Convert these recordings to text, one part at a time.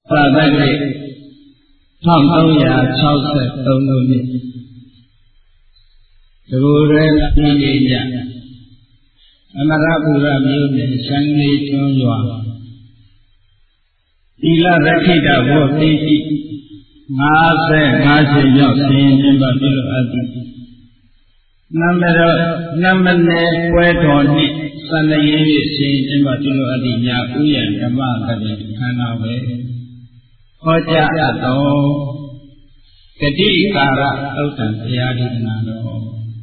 သာသနာ့1363ခုနှစ်တကူရဲပြည်ကြီးညအမရပူရမြို့နယ်စံလေးကျွန်းရွာသီလရခိတဘုသိတိ55ချိန်ရောက်ဆင်းခြင်းပါပြုလို့အပ်သည်နမနယ်ပွဲတော်နှင့်စံရင်း၍ဆင်းခြင်းပါပြုလို့အပ်သည်ညာဥယျာဓမ္မကတိခန္ဓာပဲဟောကြားအပ်တော်ဂတိကာရသုတ်တံဘုရားဒေသနာတော်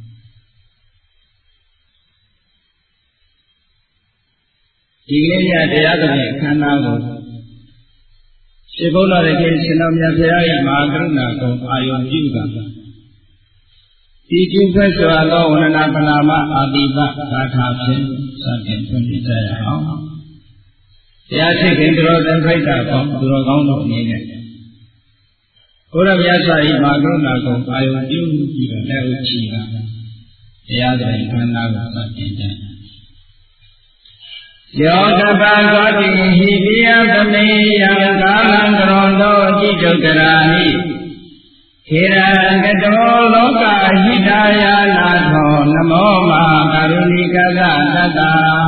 ဒီကနေ့ညတရားတော်ရဲ့အခမ်းအနားကိုရှင်ဘုရားရဲ့ရှင်တော်မြတ်ဘုရားရဲ့မဟာကရုဏာကိုအာရုံပြုကဒီကျင့်ဖက်စွာသောဝန္ဒနာပနာမအာတိပဂါထာဖြင့်စတင်ဖွင့်ပြကြရအောင်တရားရှိခင်တော်သံဖိုက်တာကောင်းသူတော်ကောင်းတို့အနေနဲ့ဘုရားမြတ်စွာဘုရားမဟာကရုဏာကိုအာရုံပြုပြီးတော့လက်ဥချီတာတရားတော်အခမ်းအနားကိုစတင်ကြယောတပံသောတိဟိပိယသမေယံကာလံကရောသောจิตုက္ကရာဟိခေရကတောလောကဟိတာယနာသောနမောမဟာကရုဏိကသတတ္တ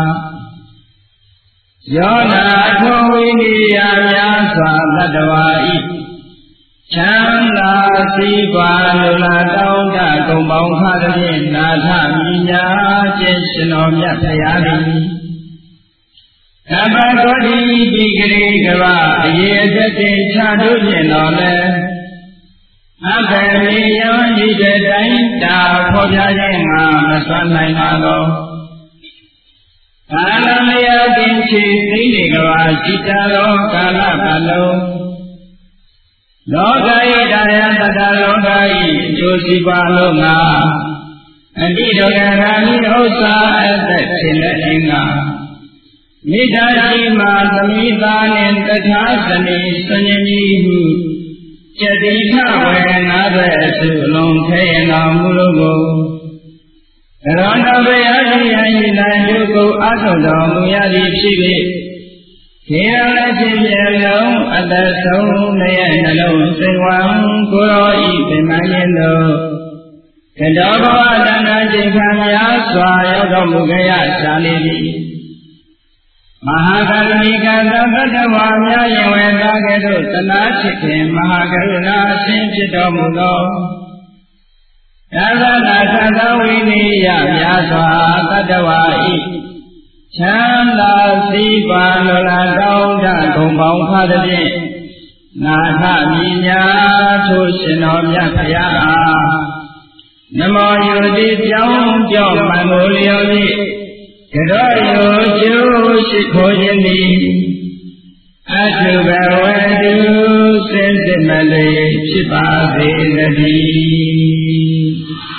ယောနာထောဝိနိယများစွာတတ္တဝါဤချမ်းသာစီးပွားလူလာတောင်းတကုံပေါင်းခါသဖြင့်နာထမြညာခြင်းရှင်တော်မြတ်ဖရာသည်သဗ္ဗသောတိတိဂရိကဗအရေအသက်တင်ချတို့ဖြင့်တော်လဲအဘေမေယံဤတဲ့တိုင်းတာဖော်ပြခြင်းငါမစွမ်းနိုင်ပါသောကာလမယတင်ချီသိနေကဗจิตတော်ကာလပတ်လုံးလောကဤတရားတတလောကဤအကျိုးစီးပွားလုံးငါအတိဒုက္ခရာမိဥစ္စာအသက်ရှင်တဲ့အင်္ဂါမိတ္တရှိမှသမိသားနှင့်တထာဇနီဆဉ္ကြီးဟုကျတိထဝေငါပဲအစုလုံးခဲရင်တော်မူလို့ကိုကရောဏဘယတိယံဤနိုင်ယုကိုအထုတော်မူရသည်ဖြစ်၍ခေရလည်းဖြစ်ပြလုံးအသက်ဆုံးရဲ့နှလုံးစိတ်ဝံကိုရောဤပင်မရင်တို့ကတောဘဝတဏ္ဍာချိန်ခံများစွာရောက်တော်မူကြရရှာနေသည်မဟာကရုဏိကသတ္တဝါများယင်ဝေသာကဲ့သို့သနာဖြစ်ခင်မဟာကရုဏာအရှင်ဖြစ်တော်မူသောသာသနာသံဃဝိနည်းယများစွာတတ္တဝါဤချမ်းသာစီးပွားလိုလားတောင်းတဂုံပေါင်းခါသဖြင့်နာထမြညာထိုရှင်တော်မြတ်ဖရာအားနမောယုတိပြောင်းကြောင့်မံကိုလျော်ဖြင့်ကရောယောကျိုးရှိခိုးခြင်းသည်အထုဘဝတုစင်စစ်မလေးဖြစ်ပါစေတည်း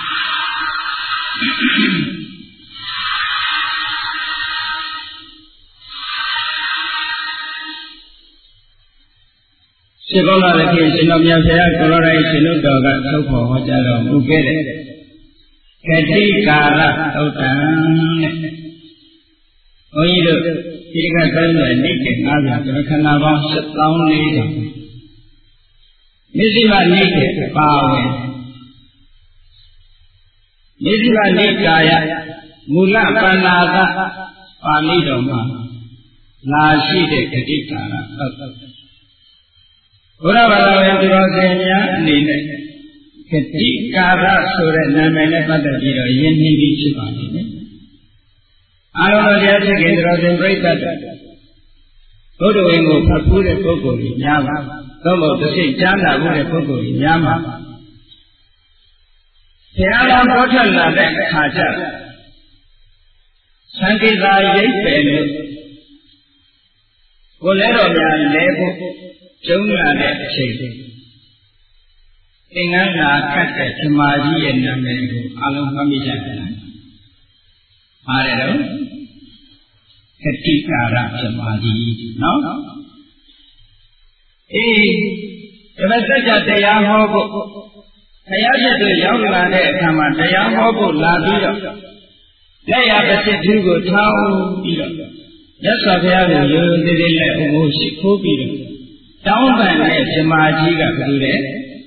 ရှင်ဘုရားလည်းရှင်တော်မြတ်ဘုရားကိုရောတိုင်းရှင်တို့တော်ကထုတ်ဖော်ဟောကြားတော်မူခဲ့တဲ့ဂတိကာရသုတ်တံတဲ့ဘုန်းကြီးတို့ဒီကသမ်းတဲ့နေ့က90ခန္ဓာပေါင်း7400မြစ်စီမနေ့ကပါဝင်မြစ်စီမနေ့ကာယမူလပဏာကပါဠိတော်မှာလာရှိတဲ့ဂတိကာရသုတ်ဘုရားဘာသာဝင်သူတော်စင်များအနေနဲ့ဂတိကာရဆိုတဲ့နာမည်နဲ့ပတ်သက်ပြီးတော့ယဉ်ကျေးပြီးဖြစ်ပါလိမ့်မယ်အာရုံတော်တရားဖြစ်ခင်တော်စဉ်ပြိဿတ်ဘုဒ္ဓဝင်ကိုဖတ်ဖူးတဲ့ပုဂ္ဂိုလ်ကြီးများပါသို့မဟုတ်တစ်စိတ်ကြားနာမှုတဲ့ပုဂ္ဂိုလ်ကြီးများပါဘုရားတော်ပေါ်ထွက်လာတဲ့အခါကျသံဃိသာရိပ်ပယ်လို့ကိုလည်းတော်များလဲဖို့ကျုံလာတဲ့အချိန်သင်္ကန်းသာခတ်တဲ့ဓမ္မကြီးရဲ့နာမည်ကိုအလုံးမှတ်မိကြတယ်ပါတယ်တော့ကတိကာရဓမ္မကြီးနော်အေးဓမ္မစကြာတရားဟောဖို့ဘုရားဖြစ်သူရောက်လာတဲ့အခါမှာတရားဟောဖို့လာပြီးတော့လက်ရပစ္စည်းသူကိုထောင်းပြီးတော့မြတ်စွာဘုရားကိုရိုးရိုးသေးသေးနဲ့အုံကိုရှိခိုးပြီးတော့တောင်းပန်တဲ့ဇမားကြီးကဘယ်လိုလဲ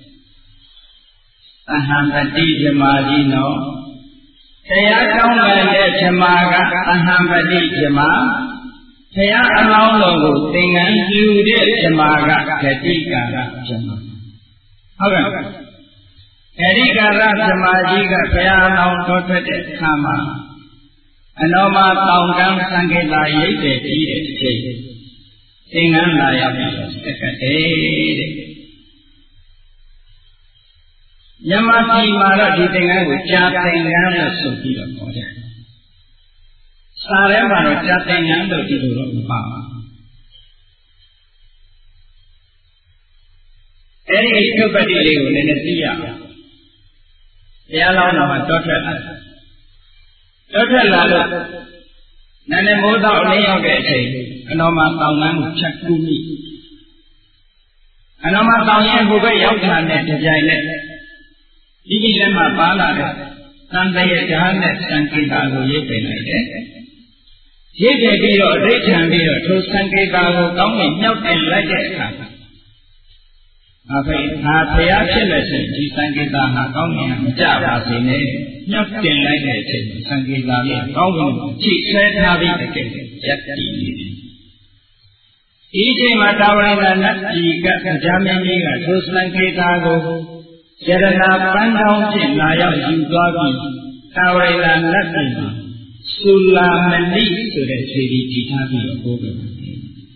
အဟံပတိဇမားကြီးနော်တရားတောင်းပန်တဲ့ဇမားကအဟံပတိဇမားဘုရားအလောင်းတော်ကိုသင်္ကန်းပြုတဲ့ဇမားကဂတိကာရဇမားဟုတ်ကဲ့ဂတိကာရဇမားကြီးကဘုရားအလောင်းတော်ထွက်တဲ့အခါမှာအနောမတောင်ကံသံဃာရိပ်တယ်ပြီးတဲ့အချိန်သင်္ကန်းလာရောက်ပြီးစက္ကတဲ့ညမပြည်မှာတော့ဒီသင်္ကန်းကိုကြာသင်္ကန်းလို့ဆိုပြီးတော့ခေါ်တယ်စာထဲမှာတော့ကြာသင်္ကန်းလို့ဒီလိုတော့မပါဘူးအဲ့ဒီဥပ္ပတ္တိလေးကိုလည်းသိရအောင်ဘုရားလောင်းတော်မှာတောထွက်လာတောထွက်လာလို့နန္ဒမိုးသောအလင်းရောက်တဲ့အချိန်အနောမတောင်ကန်းကိုဖြတ်ကူးမိအနောမတောင်ရဲ့ဘုဘက်ရောက်တာနဲ့တပြိုင်နက်ဒီကြီးလက်မှာပါလာတဲ့သံတရဓာတ်နဲ့သံကေတာကိုရိပ်ပင်လိုက်တယ်ရိပ်ပင်ပြီးတော့အဋ္ဌံပြီးတော့ထိုသံကေတာကိုကောင်းကင်မြောက်တင်လိုက်တဲ့အခါအဖေဟာဖျားဖြစ်လို့ဆိုဒီသံကေတာဟာကောင်းကင်မကြပါစေနဲ့မြောက်တင်လိုက်တဲ့အချိန်သံကေတာလေးကောင်းကင်ကိုချိဆွဲထားပြီးတကယ်ရက်တည်နေတယ်ဒီအချိန်မှာတာဝရဏနတ်ကြီးကကြာမင်းကြီးကထိုသံကေတာကိုယရနာပန်းတောင်းဖြင့်လာရောက်ယူသွားပြီးတာဝရဏနတ်ပြည်မှာသုလာမဏိဆိုတဲ့ခြေဒီတည်ထားပြီးတော့ပို့ခဲ့ပါတယ်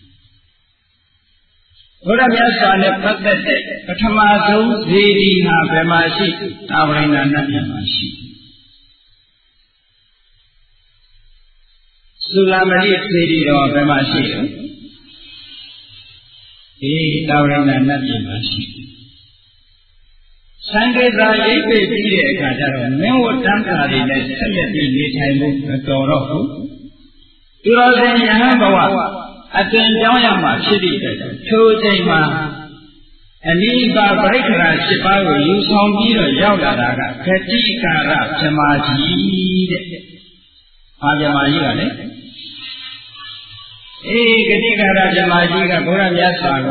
ဘုရားမြတ်စွာနဲ့ပတ်သက်တဲ့ပထမဆုံးဇေဒီဟာဘယ်မှာရှိတာဝရဏနတ်ပြည်မှာရှိသုလာမဏိဇေဒီတော့ဘယ်မှာရှိလဲဒီတာဝရဏနတ်ပြည်မှာရှိသံဃာရိပ်ပေပြီးတဲ့အခါကျတော့မင်းဝတ္တန်တာတွေနဲ့ဆက်လက်ပြီးနေထိုင်ဖို့မတော်တော့ဘူးသူတော်စင်ယဟန်ဘဝအသွင်ကြောင်းရမှာဖြစ်တဲ့ထိုအချိန်မှာအနိဗ္ဗာန်ပရိက္ခရာ7ပါးကိုယူဆောင်ပြီးတော့ရောက်လာတာကဂတိကာရဇမာကြီးတဲ့။ဘာဇမာကြီးကလဲဂတိကာရဇမာကြီးကဘုရားမြတ်စွာက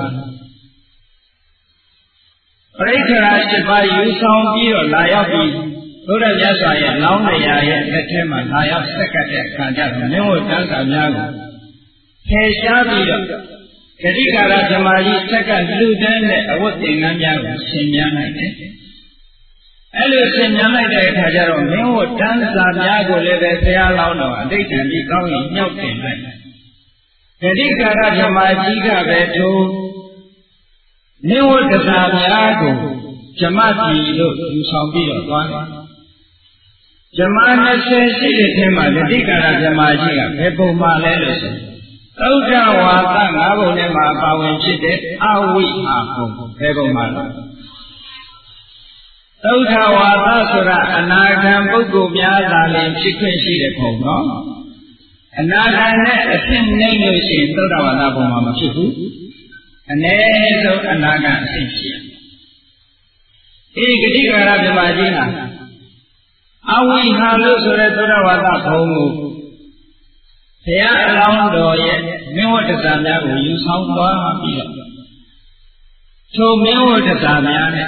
ပရိက္ခရာ7ပါးယူဆောင်ပြီးတော့လာရောက်ပြီးဘုရားမြတ်စွာရဲ့လောင်းတရားရဲ့လက်ထဲမှာလာရောက်ဆက်ကပ်တဲ့အခါကျတော့မင်းတို့တန်ခါများကိုဖယ်ရှားပြီးတော့ဂတိကာရဇမာကြီးဆက်ကလူတန်းတဲ့အဝတ်သင်္ကန်းများကိုဆင်မြန်းလိုက်တယ်။အဲ့လိုဆင်မြန်းလိုက်တဲ့အခါကျတော့မင်းတို့တန်ခါများကိုလည်းပဲဘုရားလောင်းတော်အဋ္ဌံပြီးကောင်းရင်ညှောက်တင်လိုက်တယ်။ဂတိကာရဇမာကြီးကပဲထိုနိဝတ္တစာများကိုဇမတိလို့ယူဆောင်ပြီးတော့သွားတယ်ဇမ20ရှိတဲ့ထဲမှာဂတိကာရဇမာကြီးကဘယ်ပုံမှလဲလို့ဆိုသုဒ္ဓဝါဒ5ပုံထဲမှာပါဝင်ဖြစ်တဲ့အဝိဟာပုံဘယ်ပုံမှလဲသုဒ္ဓဝါဒဆိုတာအနာဂံပုဂ္ဂိုလ်များသာလျှင်ဖြစ်ခွင့်ရှိတဲ့ပုံနော်အနာဂံနဲ့အဖြစ်နှိမ့်လို့ရှိရင်သုဒ္ဓဝါဒပုံမှာမဖြစ်ဘူးအ ਨੇ ဆုံးအနာဂတ်အဖြစ်ရှိဂတိကာရဇမာကြီးဟာအဝိဟာလို့ဆိုတဲ့သုဒ္ဓဝါဒဘုံကိုဘုရားအလောင်းတော်ရဲ့မင်းဝတ္တစာများကိုယူဆောင်သွားပြီးတော့ထိုမင်းဝတ္တစာများနဲ့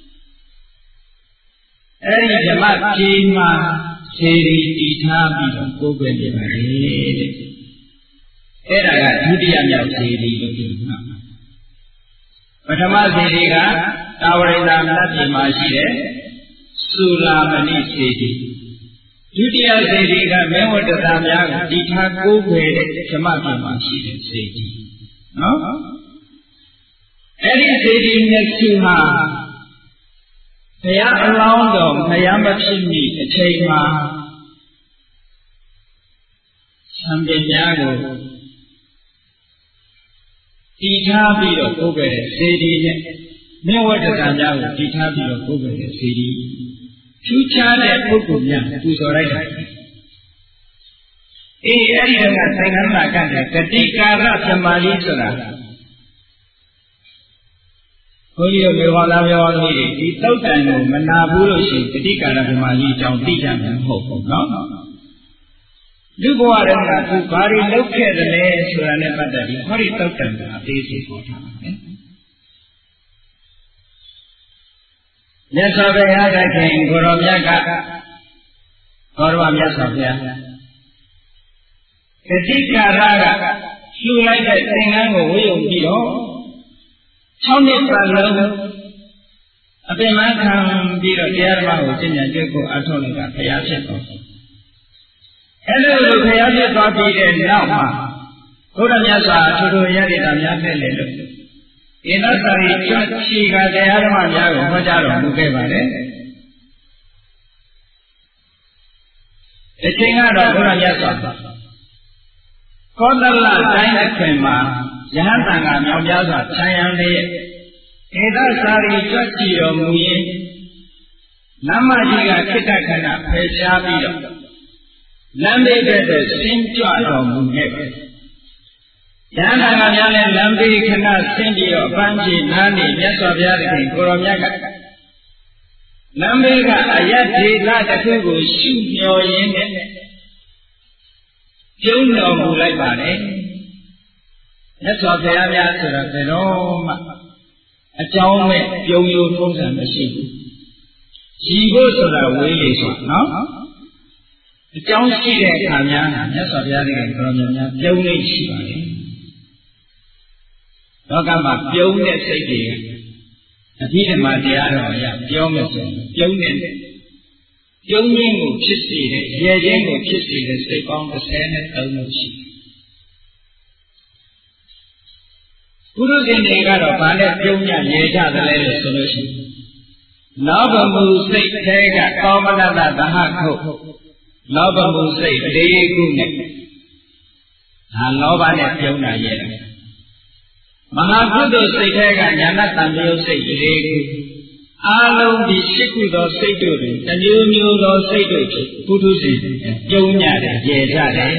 အဲ့ဒီဓမ္မကြီးမှာခြေရီတည်ထားပြီးတော့ကိုယ်ပဲနေပါလေတဲ့အဲ့ဒါကဒုတိယမြောက်ခြေရီလို့ပြောမှာပထမခြေရီကတာဝရိန္ဒနတ်ပြည်မှာရှိတဲ့သုလာမဏိခြေရီဒုတိယခြေရီကမင်းဝတ္တစာများကိုတည်ထားကိုယ်ပဲတဲ့ဓမ္မပြည်မှာရှိတဲ့ခြေရီနော်အဲ့ဒီခြေရီနှစ်ခုဟာဘုရားအလောင်းတော်မရမဖြစ်မီအချိန်မှာသံဃာများကိုတည်ထားပြီးတော့ကိုယ်ပဲစေတီနဲ့မြတ်ဝတ္တစာများကိုတည်ထားပြီးတော့ကိုယ်ပဲစေတီထူးခြားတဲ့ပုဂ္ဂိုလ်များပူဇော်လိုက်တာအဲ့ဒီကသင်္ကန်းမှာကတဲ့ဂတိကာရဇမာကြီးဆိုတာဘုန်းကြီးတို့မေဟောသားပြောသမီးတွေဒီသုတ်တန်ကိုမနာဘူးလို့ရှိရင်ဂတိကာရဇမာကြီးအကြောင်းသိကြမှာမဟုတ်ဘူးနော်လူဘဝတည်းကသူဘာတွေလုပ်ခဲ့တယ်လဲဆိုတာနဲ့ပတ်သက်ပြီးဟောဒီသုတ်တန်ကအသေးစိတ်ဟောထားပါတယ်မြတ်စွာဘုရားသခင်ကိုရောမြတ်ကဘောရမမြတ်စွာဘုရားဂတိကာရကလှူလိုက်တဲ့သင်္ကန်းကိုဝေယုံပြီးတော့6 နှစ်ပတ်လုံးအပင်မခံပြီးတော့တရားဓမ္မကိုကျင့်ကြံကြွယ်ကိုအထောက်လိုက်ကဘုရားဖြစ်တော်အဲ့လိုဘုရားဖြစ်သွားပြီးတဲ့နောက်မှာဘုရားမြတ်စွာထူထူရရတာများဖြစ်လေလို့ဣန္ဒသရီကျွတ်ချီကတရားဓမ္မများကိုဟောကြားတော်မူခဲ့ပါတယ်ဒီချိန်ကတော့ဘုရားမြတ်စွာကောသလတိုင်းအခွင်မှာယဟန်တန်ကမြောင်ပြားစွာခြံရံလျက်ဧတသာရီကြွကြည်တော်မူရင်လမ်းမကြီးကခိတ္တခဏဖယ်ရှားပြီးတော့လမ်းဘေးဘက်သို့ဆင်းကြွတော်မူခဲ့တယ်။ယဟန်တန်ကများလည်းလမ်းဘေးခဏဆင်းပြီးတော့အပန်းဖြေနားနေမြတ်စွာဘုရားသခင်ကိုရောမြတ်ကလမ်းဘေးကအယတ်ဒေသတစ်ခုကိုရှုမျှော်ရင်းနဲ့ပြုံးတော်မူလိုက်ပါတယ်မြတ်စွာဘုရားများဆိုတော့ဘယ်တော့မှအကြောင်းမဲ့ပြုံးရိုးထုံးစံမရှိဘူးရည်ဖို့ဆိုတာဝေးလေဆိုနော်အကြောင်းရှိတဲ့အခါများမြတ်စွာဘုရားရဲ့ကိုရောများပြုံးနေရှိပါတယ်လောကမှာပြုံးတဲ့စိတ်တွေအပြည့်အမှတရားတော်အရပြောမယ်ဆိုရင်ပြုံးနေတဲ့ပြုံးရင်းကိုဖြစ်စေတဲ့ရဲခြင်းကိုဖြစ်စေတဲ့စိတ်ပေါင်း33လို့ရှိတယ်ပုရုဇဉ်တွေကတော့ဗာနဲ့ပြုံးညရဲကြတယ်လို့ဆိုလို့ရှိရင်လောဘမှုစိတ်ထဲကကောမနတသဟခုလောဘမှုစိတ်4ခုနဲ့ဒါလောဘနဲ့ပြုံးတာရဲတယ်မဟာကုသိုလ်စိတ်ထဲကညာဏတံပြုံးစိတ်4ခုအာလုံးဒီ8ခုသောစိတ်တို့တွင်တမျိုးမျိုးသောစိတ်တို့ဖြင့်ပုထုဇဉ်ပြုံးညတယ်ရဲကြတယ်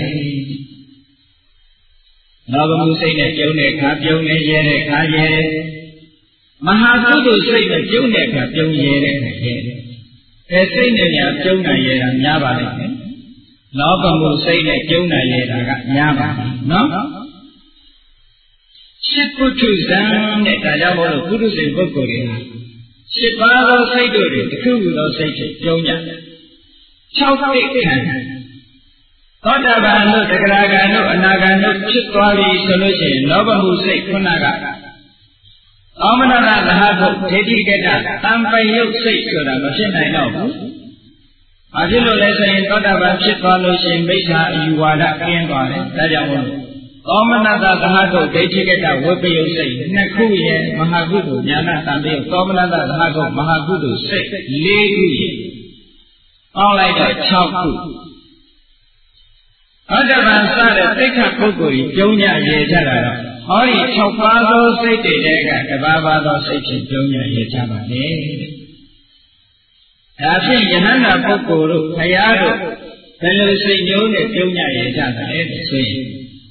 လောဘမှုစိတ်နဲ့ပြုံးတဲ့အခါပြုံးနေရဲတဲ့အခါရဲတယ်မဟာကုသိုလ်စိတ်နဲ့ပြုံးတဲ့အခါပြုံးရဲတဲ့အခါရဲတယ်အဲစိတ်နဲ့ညာပြုံးနိုင်ရတာများပါလိမ့်မယ်လောဘမှုစိတ်နဲ့ပြုံးနိုင်ရတာကများပါလိမ့်နော်ရှစ်ပုထုဇံတဲ့ဒါကြောင့်မို့လို့ပုထုဇဉ်ပုဂ္ဂိုလ်တွေဟာ7 ပါးသောစိတ်တို့တွေတစ်ခုခုသောစိတ်တွေပြုံးကြတယ်6 သိက္ခာသောတာပန်တို့တဂရဂံတို့အနာဂံတို့ဖြစ်သွားပြီဆိုလို့ရှိရင်လောဘမှုစိတ်ခုနကအောမနတသဟကုဒိဋ္ဌိကတ္တတံပယုတ်စိတ်ဆိုတာမဖြစ်နိုင်တော့ဘူး။ဘာဖြစ်လို့လဲဆိုရင်သောတာပန်ဖြစ်သွားလို့ရှိရင်မိစ္ဆာအယူဝါဒကျင်းသွားတယ်။ဒါကြောင့်မို့အောမနတသဟကုဒိဋ္ဌိကတ္တဝိပယုတ်စိတ်2 ခုရဲ့မဟာကုသိုလ်ဉာဏတံပယုတ်သောမနတသဟကုမဟာကုသိုလ်စိတ်4 ခုရဲ့ပေါင်းလိုက်တော့6 ခုဟောတပန်စတဲ့သိက္ခာပုဂ္ဂိုလ်ကြီးပြုံးညရဲကြတာတော့ဟောဒီ6 ပါးသောစိတ်တွေကတပါးပါးသောစိတ်ဖြင့်ပြုံးညရဲကြပါလေဒါဖြင့်ယဟန္တာပုဂ္ဂိုလ်တို့ဘုရားတို့ဘယ်လိုစိတ်မျိုးနဲ့ပြုံးညရဲကြတာလဲဆိုရင်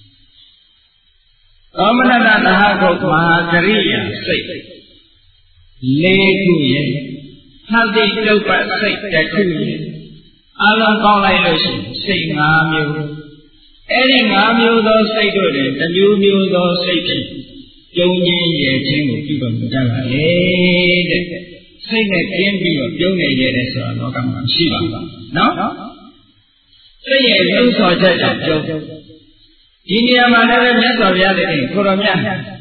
သောမနတသဟကုမဟာကရိယာစိတ်4 ခုရဲ့ဟတိတုပ္ပစိတ်1 ခုရဲ့အလုံးပေါင်းလိုက်လို့ရှိရင်စိတ်5 မျိုးအဲ့ဒီ5 မျိုးသောစိတ်တို့တွေတစ်မျိုးမျိုးသောစိတ်ဖြင့်ပြုံးခြင်းရခြင်းကိုပြုတော်မူကြပါလေတဲ့စိတ်နဲ့ကျင်းပြီးတော့ပြုံးနေရတဲ့ဆိုတာလောကမှာရှိပါဘူးနော်စိတ်ရဲ့ပြုံးဆော်ချက်ကြောင့်ပြုံးဒီနေရာမှာလည်းမြတ်စွာဘုရားသခင်ကိုရောမြတ်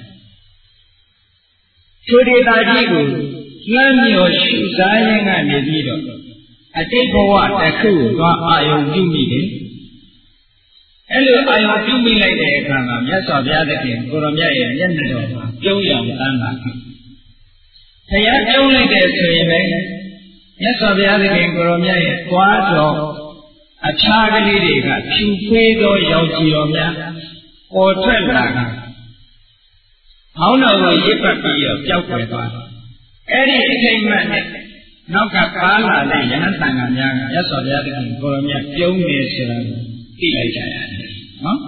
ထိုဒေတာကြီးကိုလှမ်းမြော်ရှုစားရင်းကနေပြီးတော့အတိတ်ဘဝတစ်ခုကိုသွားအာယုံပြုမိတယ်အဲ့လိုအာယုံပြုမိလိုက်တဲ့အခါမှာမြတ်စွာဘုရားသခင်ကိုရောမြတ်ရဲ့မျက်နှာတော်မှာပြုံးရောင်တန်းလာတယ်ဘုရားပြုံးလိုက်တဲ့ဆိုရင်လည်းမြတ်စွာဘုရားသခင်ကိုရောမြတ်ရဲ့သွားတော်အခြားကလေးတွေကဖြူဖွေးသောရောင်ကြီးတော်များပေါ်ထွက်လာတာဟောင်းတော်ကိုရစ်ပတ်ပြီးတော့ပျောက်ကွယ်သွားတယ်အဲ့ဒီအချိန်မှနဲ့နောက်ကပါလာတဲ့ယဟန်တန်ဃာများကမြတ်စွာဘုရားသခင်ကိုရောမြတ်ပြုံးနေဆိုတာသိလိုက်ကြရတယ်နော်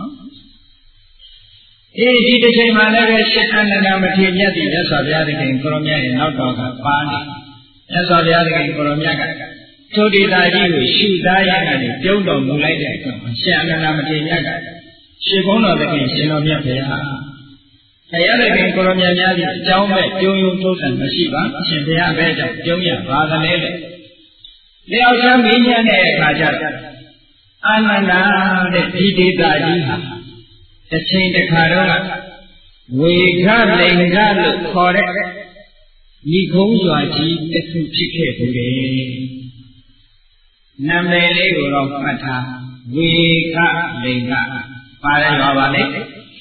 ဒီတစ်ချိန်မှလည်းရှစ်အနန္ဒမထေရမြတ်ဒီမြတ်စွာဘုရားသခင်ကိုရောမြတ်ရဲ့နောက်တော်ကပါနေမြတ်စွာဘုရားသခင်ကိုရောမြတ်ကထိုဒေတာကြီးကိုရှုသားရကနေပြုံးတော်မူလိုက်တဲ့အခါမှာရှင်အနန္ဒမထေရမြတ်ကရှင်ဘုန်းတော်သခင်ရှင်တော်မြတ်ဘုရားတရားသခင်ကိုရမြတ်များကြီးအကြောင်းမဲ့ကျုံယုံထိုးတယ်မရှိပါအရှင်ဘုရားပဲကြောင့်ကျုံရပါသလဲလေလျောက်ချမ်းမင်းညာတဲ့အခါကျတော့အာနန္ဒာတဲ့ဒီဒေတာကြီးဟာတစ်ချိန်တစ်ခါတော့ဝေခလိန်ကလို့ခေါ်တဲ့ညီကုန်းရွာကြီးတစ်ခုဖြစ်ခဲ့ဘူးလေနာမည်လေးကိုတော့မှတ်ထားဝေခလိန်ကပါလဲရွာပါလေ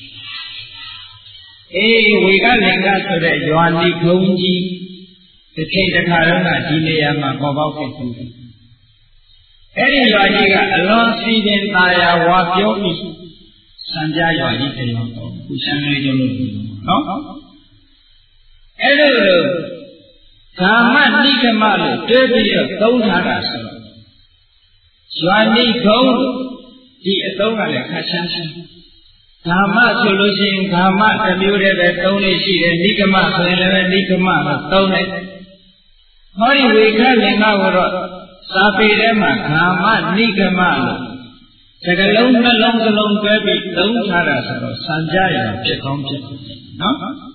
ဝေကလင်္ကာဆိုတဲ့ရွာနီကုန်းကြီးတစ်ချိန်တစ်ခါတော့ဒီနေရာမှာပေါ်ပေါက်ခဲ့သူအဲ့ဒီရွာကြီးကအလွန်စီရင်သာယာဝါပြောပြီးစံပြရွာကြီးတရောပေါ့ခုရှမ်းလေးကျုံလို့နော်အဲ့လိုဓမ္မနိဂမလို့တွဲပြီးတော့သုံးထားတာဆိုတော့ရွာနီကုန်းဒီအသုံးကလည်းခက်ရှမ်းရှမ်းဓမ္မဆိုလို့ရှိရင်ဓမ္မတစ်မျိုးတည်းပဲသုံးလို့ရှိတယ်နိဂမဆိုရင်လည်းနိဂမလို့သုံးလိုက်ဟောဒီဝေခလင်္ကာကိုတော့စာပေထဲမှာဓမ္မနိဂမလို့စကလုံးနှလုံးစလုံးတွဲပြီးသုံးထားတာဆိုတော့စံကြရဖြစ်ကောင်းဖြစ်နော်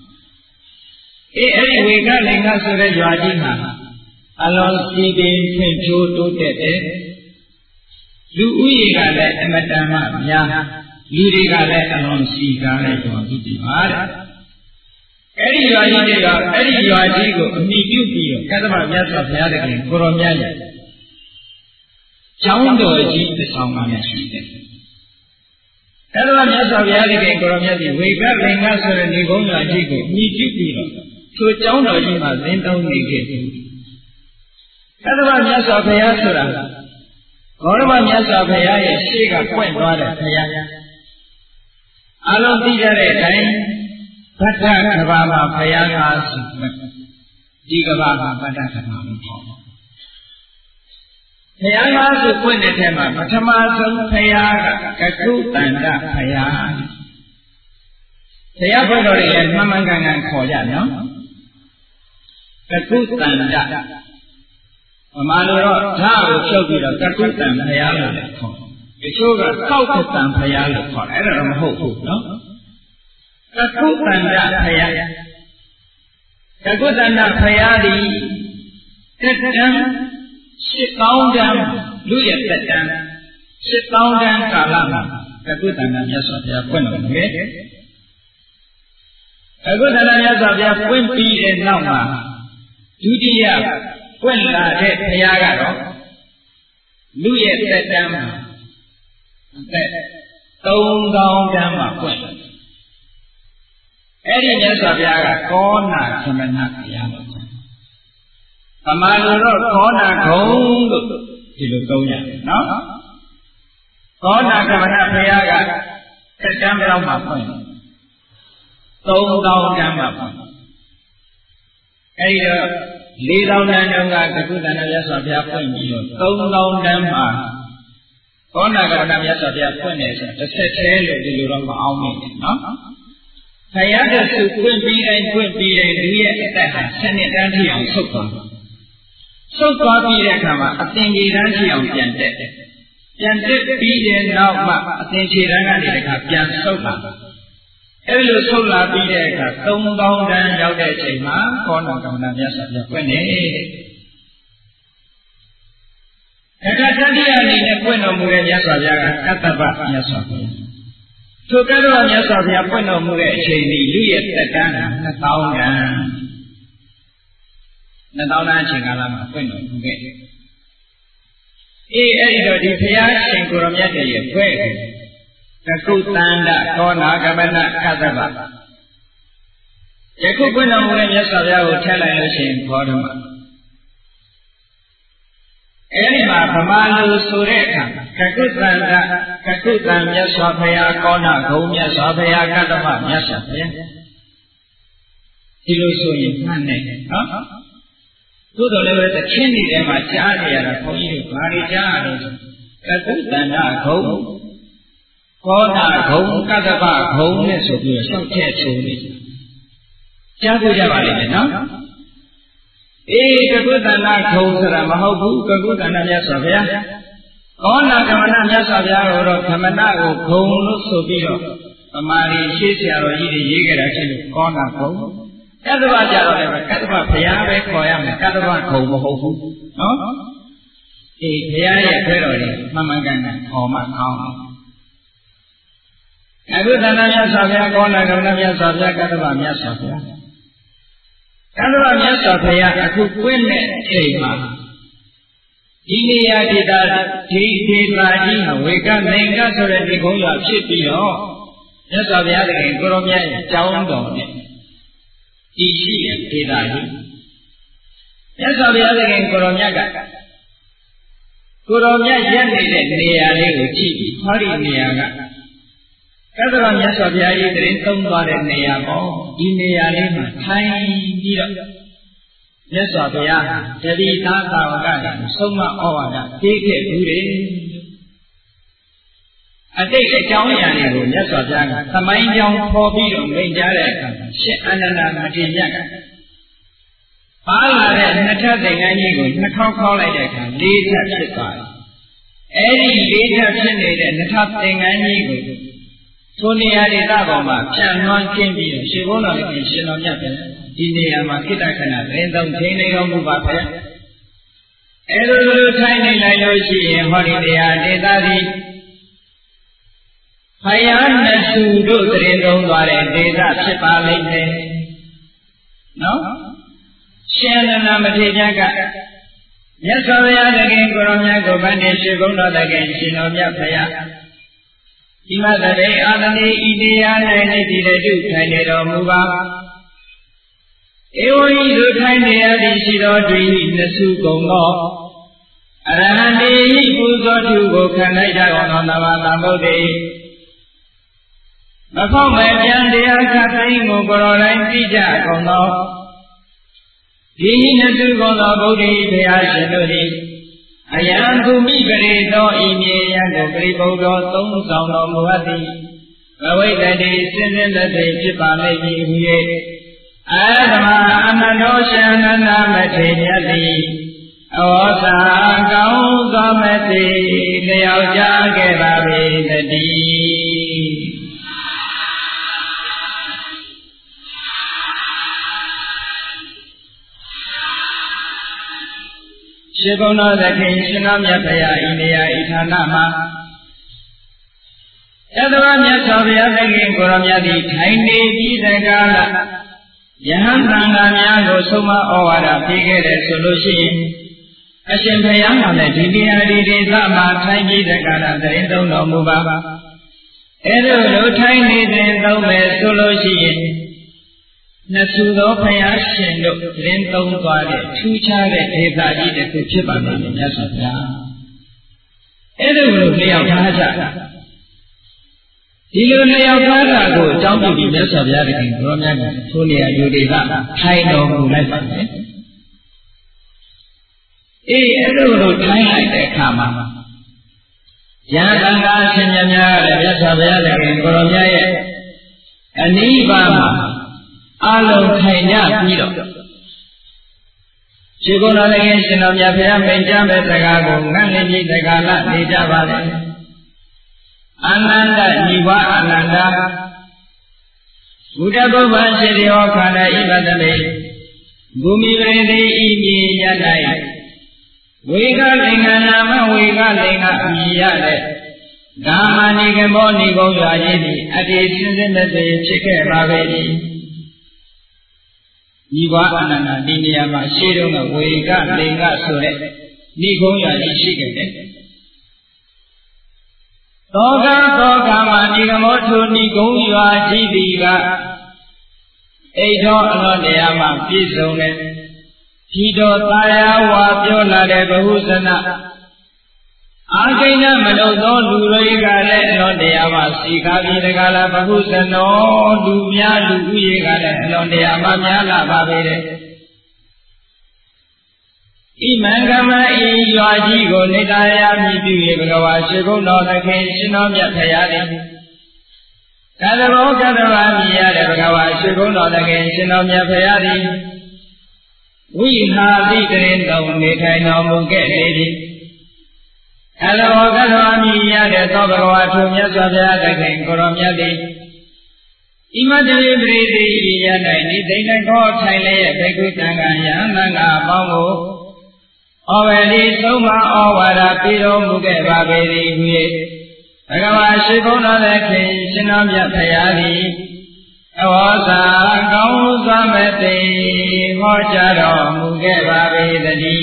အဲ့ဒီဝေခလင်္ကာဆိုတဲ့ရွာကြီးမှာအလွန်စီပင်ဖွံ့ဖြိုးတိုးတက်တယ်လူဦးရေကလည်းအမတန်မှများလူတွေကလည်းအလွန်စီကားတဲ့ရွာကြီးဒီပါတဲ့အဲ့ဒီရွာကြီးတွေကအဲ့ဒီရွာကြီးကိုအမိပြုပြီးတော့ကတ္တမမြတ်စွာဘုရားတခင်ကိုရောမြတ်ရဲ့ကျောင်းတော်ကြီးတစ်ဆောင်မှရှိတယ်ကတ္တမမြတ်စွာဘုရားတခင်ကိုရောမြတ်ဒီဝေကလင်္ကာဆိုတဲ့နေကုန်းရွာကြီးကိုအမိပြုပြီးတော့ထိုကျောင်းတော်ကြီးမှာသင်တောင်းနေခဲ့တယ်ကတ္တမမြတ်စွာဘုရားဆိုတာဂေါရမမြတ်စွာဘုရားရဲ့ရှေ့ကပွင့်သွားတဲ့ဘုရားအလုံးသိကြတဲ့အတိုင်းဗတ္တကဘာမှာဘုရားကားစုဒီကဘာမှာဗတ္တကဘာလို့ခေါ်တယ်ဘုရားကားစုပွင့်တဲ့ထဲမှာပထမဆုံးဘုရားကကကုတန္တဘုရားဘုရားဘုရားတွေလည်းမှန်မှန်ကန်ကန်ခေါ်ကြနော်ကကုတန္တဗမာလိုတော့ဓာတ်ကိုဖြုတ်ပြီးတော့ကကုတံဘုရားလို့လည်းခေါ်တယ်။တချို့ကကောက်ကတံဘုရားလို့ခေါ်တယ်။အဲ့ဒါတော့မဟုတ်ဘူးနော်။ကကုတန္တဘုရားကကုတန္တဘုရားဒီတက်တန်း8000တန်းလူရဲ့တက်တန်း8000တန်းကာလမှာကကုတန္တမြတ်စွာဘုရားဖွင့်တော်မူတယ်။ကကုတန္တမြတ်စွာဘုရားဖွင့်ပြီးတဲ့နောက်မှာဒုတိယပွင့်လာတဲ့ဘုရားကတော့လူရဲ့သက်တမ်းမှာ3000တန်းမှာပွင့်တယ်အဲ့ဒီမြတ်စွာဘုရားကကောနာသမဏဘုရားလို့ခေါ်တယ်။ဗမာလိုတော့ကောနာခုံလို့ဒီလိုသုံးရတယ်နော်။ကောနာသမဏဘုရားကသက်တမ်းဘယ်လောက်မှာပွင့်လဲ3000တန်းမှာပွင့်အဲ့ဒီတော့4000တန်းတုန်းကကကုတန္တမြတ်စွာဘုရားဖွင့်ပြီးတော့3000တန်းမှာကောနာကရဏမြတ်စွာဘုရားဖွင့်တယ်ဆိုတော့တစ်ဆက်တည်းလို့ဒီလိုတော့မအောင်နိုင်ဘူးနော်။ဘုရားတဆူဖွင့်ပြီးတိုင်းလူရဲ့အသက်ဟာ7နှစ်တန်းထိအောင်ဆုတ်သွားတယ်။ဆုတ်သွားပြီးတဲ့အခါမှာအသင်္ကေတန်းထိအောင်ပြန်တက်တယ်။ပြန်တက်ပြီးတဲ့နောက်မှအသင်္ကေတန်းကနေတခါပြန်ဆုတ်လာတယ်။အဲဒီလိုဆုတ်လာပြီးတဲ့အခါ3000တန်းရောက်တဲ့အချိန်မှာကောနာကမ္မနာမြတ်စွာဘုရားဖွင့်တယ်။အခါတတိယအနေနဲ့ဖွင့်တော်မူတဲ့မြတ်စွာဘုရားကကတ္တပမြတ်စွာဘုရား။ထိုကတ္တပမြတ်စွာဘုရားဖွင့်တော်မူတဲ့အချိန်ဒီလူရဲ့သက်တမ်းက2000တန်း2000တန်းအချိန်ကာလမှာဖွင့်တော်မူခဲ့တယ်။အဲဒီတော့ဒီဘုရားရှင်ကိုရမြတ်ရဲ့ဖွဲ့ကကုတန္တကောနာကမနကတ္တဗယခုဖွင့်တော်မူတဲ့မြတ်စွာဘုရားကိုထည့်လိုက်လို့ရှိရင်ခေါ်တယ်မှာအဲဒီမှာဗမာလူဆိုတဲ့အခါကကုတန္တကကုတံမြတ်စွာဘုရားကောနာဂုံမြတ်စွာဘုရားကတ္တဗမြတ်စွာဘုရားဒီလိုဆိုရင်မှတ်နေတယ်နော်သို့တော်လည်းသချင်းတွေထဲမှာကြားနေရတာဘုန်းကြီးတို့ဘာတွေကြားရလဲဆိုကကုတန္တဂုံကောနာဂုံကတ္တဗဂုံနဲ့ဆိုပြီးတော့ရှောက်ထည့်ဆိုနေကြကြားကြပါလိမ့်မယ်နော်ကကုတန္တဂုံဆိုတာမဟုတ်ဘူးကကုတန္တမြတ်စွာဘုရားကောနာကမ္မနာမြတ်စွာဘုရားကိုတော့ကမ္မနာကိုဂုံလို့ဆိုပြီးတော့ Pamari Shisharo Yiga Chilu Kona Ko. Kadava Java, Kadava Payave Koyam, Kadava Kobo. No? A Payaya Perori, Mamagana, Homa Kong. Agudana Savia Kona, Gavia Savia, Kadava Savia. Kadava Savia, a cook women, Inia did that, we can make us already go your ship beyond. Yes, of the other game, Goromia, Town Don. Ishi did I. Yes, of the other game, Goromiaga. Goromia generated near Chibi, Hurry Niaga. Kadam yes of the idea, there is some body near in the tiny. Yes, of the other, the Tata, Soma Owaga, take it, do it. I take a Johnny, yes, of Jaga, the mind young poor beetle, Majara, shit and Majiaga. Pala and Natasha, Nakau College, later ship. Any later generated Natasha and Tony Aditagoma, Chan Kimbi, she won't have been Shinon India Makitakana, Rendam Tane Mubape. Every tiny Layoshi and Holiday Daddy Hayan Sudo Rendam Vare, Deda Chipalite. No? Shannon Amatijaga. Yes, I am again Goromia Gobani, Shigona again, Shinomia Paya. Imadare Alani India and Eddie Tiny Muba. Eoi the tiny Adishiro dream the Sukongo. Arandi who got to go Canada on the Mabode. The former Yandia Catherine Mogoro Tija Kono. He has to go the Bodi Piashadori. I am to be very no Imi and the people got some sound of Muati. The way that is in the day Chipani. Adama Amadoshan Namatiyati Awasa Gauzamati Leoja Gebabi the D. Shibona the King Shinamyataya India Itanama Yadavanya Savia the King Koramyadi Tiny Gala Yahananga Soma Owara Pigate Solution Ashempayama Didia Zama Tiny the Gala the Rendo no Muba Edo Tiny the Dome Solution Nasudo Payashin Rento Vade Tucha Eza the Kuchipan Yasata Edo Leotaja Ilunayaka go down to the best of Yadikin, Roman, Tunia, Yudiva, Taino, Mulepa. Edo Taina de Kama. Yadanga, Senyanya, the best of Yadikin, Goromia, and Ibama, Alo Taina, Nido. Chigona against Yavia, Benjamin, the Gago, Nani, the Gala, the Java. Ananda Niva Ananda Buddha Bhava Shriyo Khana Ibadale Bhumi Vrede Imi Yanai Vega Linga Nama Vega Linga Miyade Dhamma Nigamo Nigo Yajini Adi Sinzimese Chike Bhavedi Niva Ananda Diniyama Shirunga Vega Linga Sure Nigo Yaji Shikete Toga Manigamoto Nigo Yajidiga Edo Anodayama Pizone Hido Taya Wapiola de Bahusana Agena Manodo Luriga Anodayama Sikavi the Gala Bahusano Lumia Luiga Anodayama Miala Babere Imangama Yajigo Nidaya Midu Bhagawa no the Kinshinam Yatayadi Kadavo Kadavami Yada Bhagawa no the Kinshinam Yatayadi We have the Grindom Nitano Muget Lady Kadavo Kadavami Yada Bhagawa to Yasada the King Korom Yadi Imatari Bridi Yana Nidina Go Thailand Beku Tanga Yamanga Bongo Already Soma Awara Piro Muge Babiri Agawa Shibona the King Sinamya Tayari Awasa Gauza Mete Hojaro Muge Babiri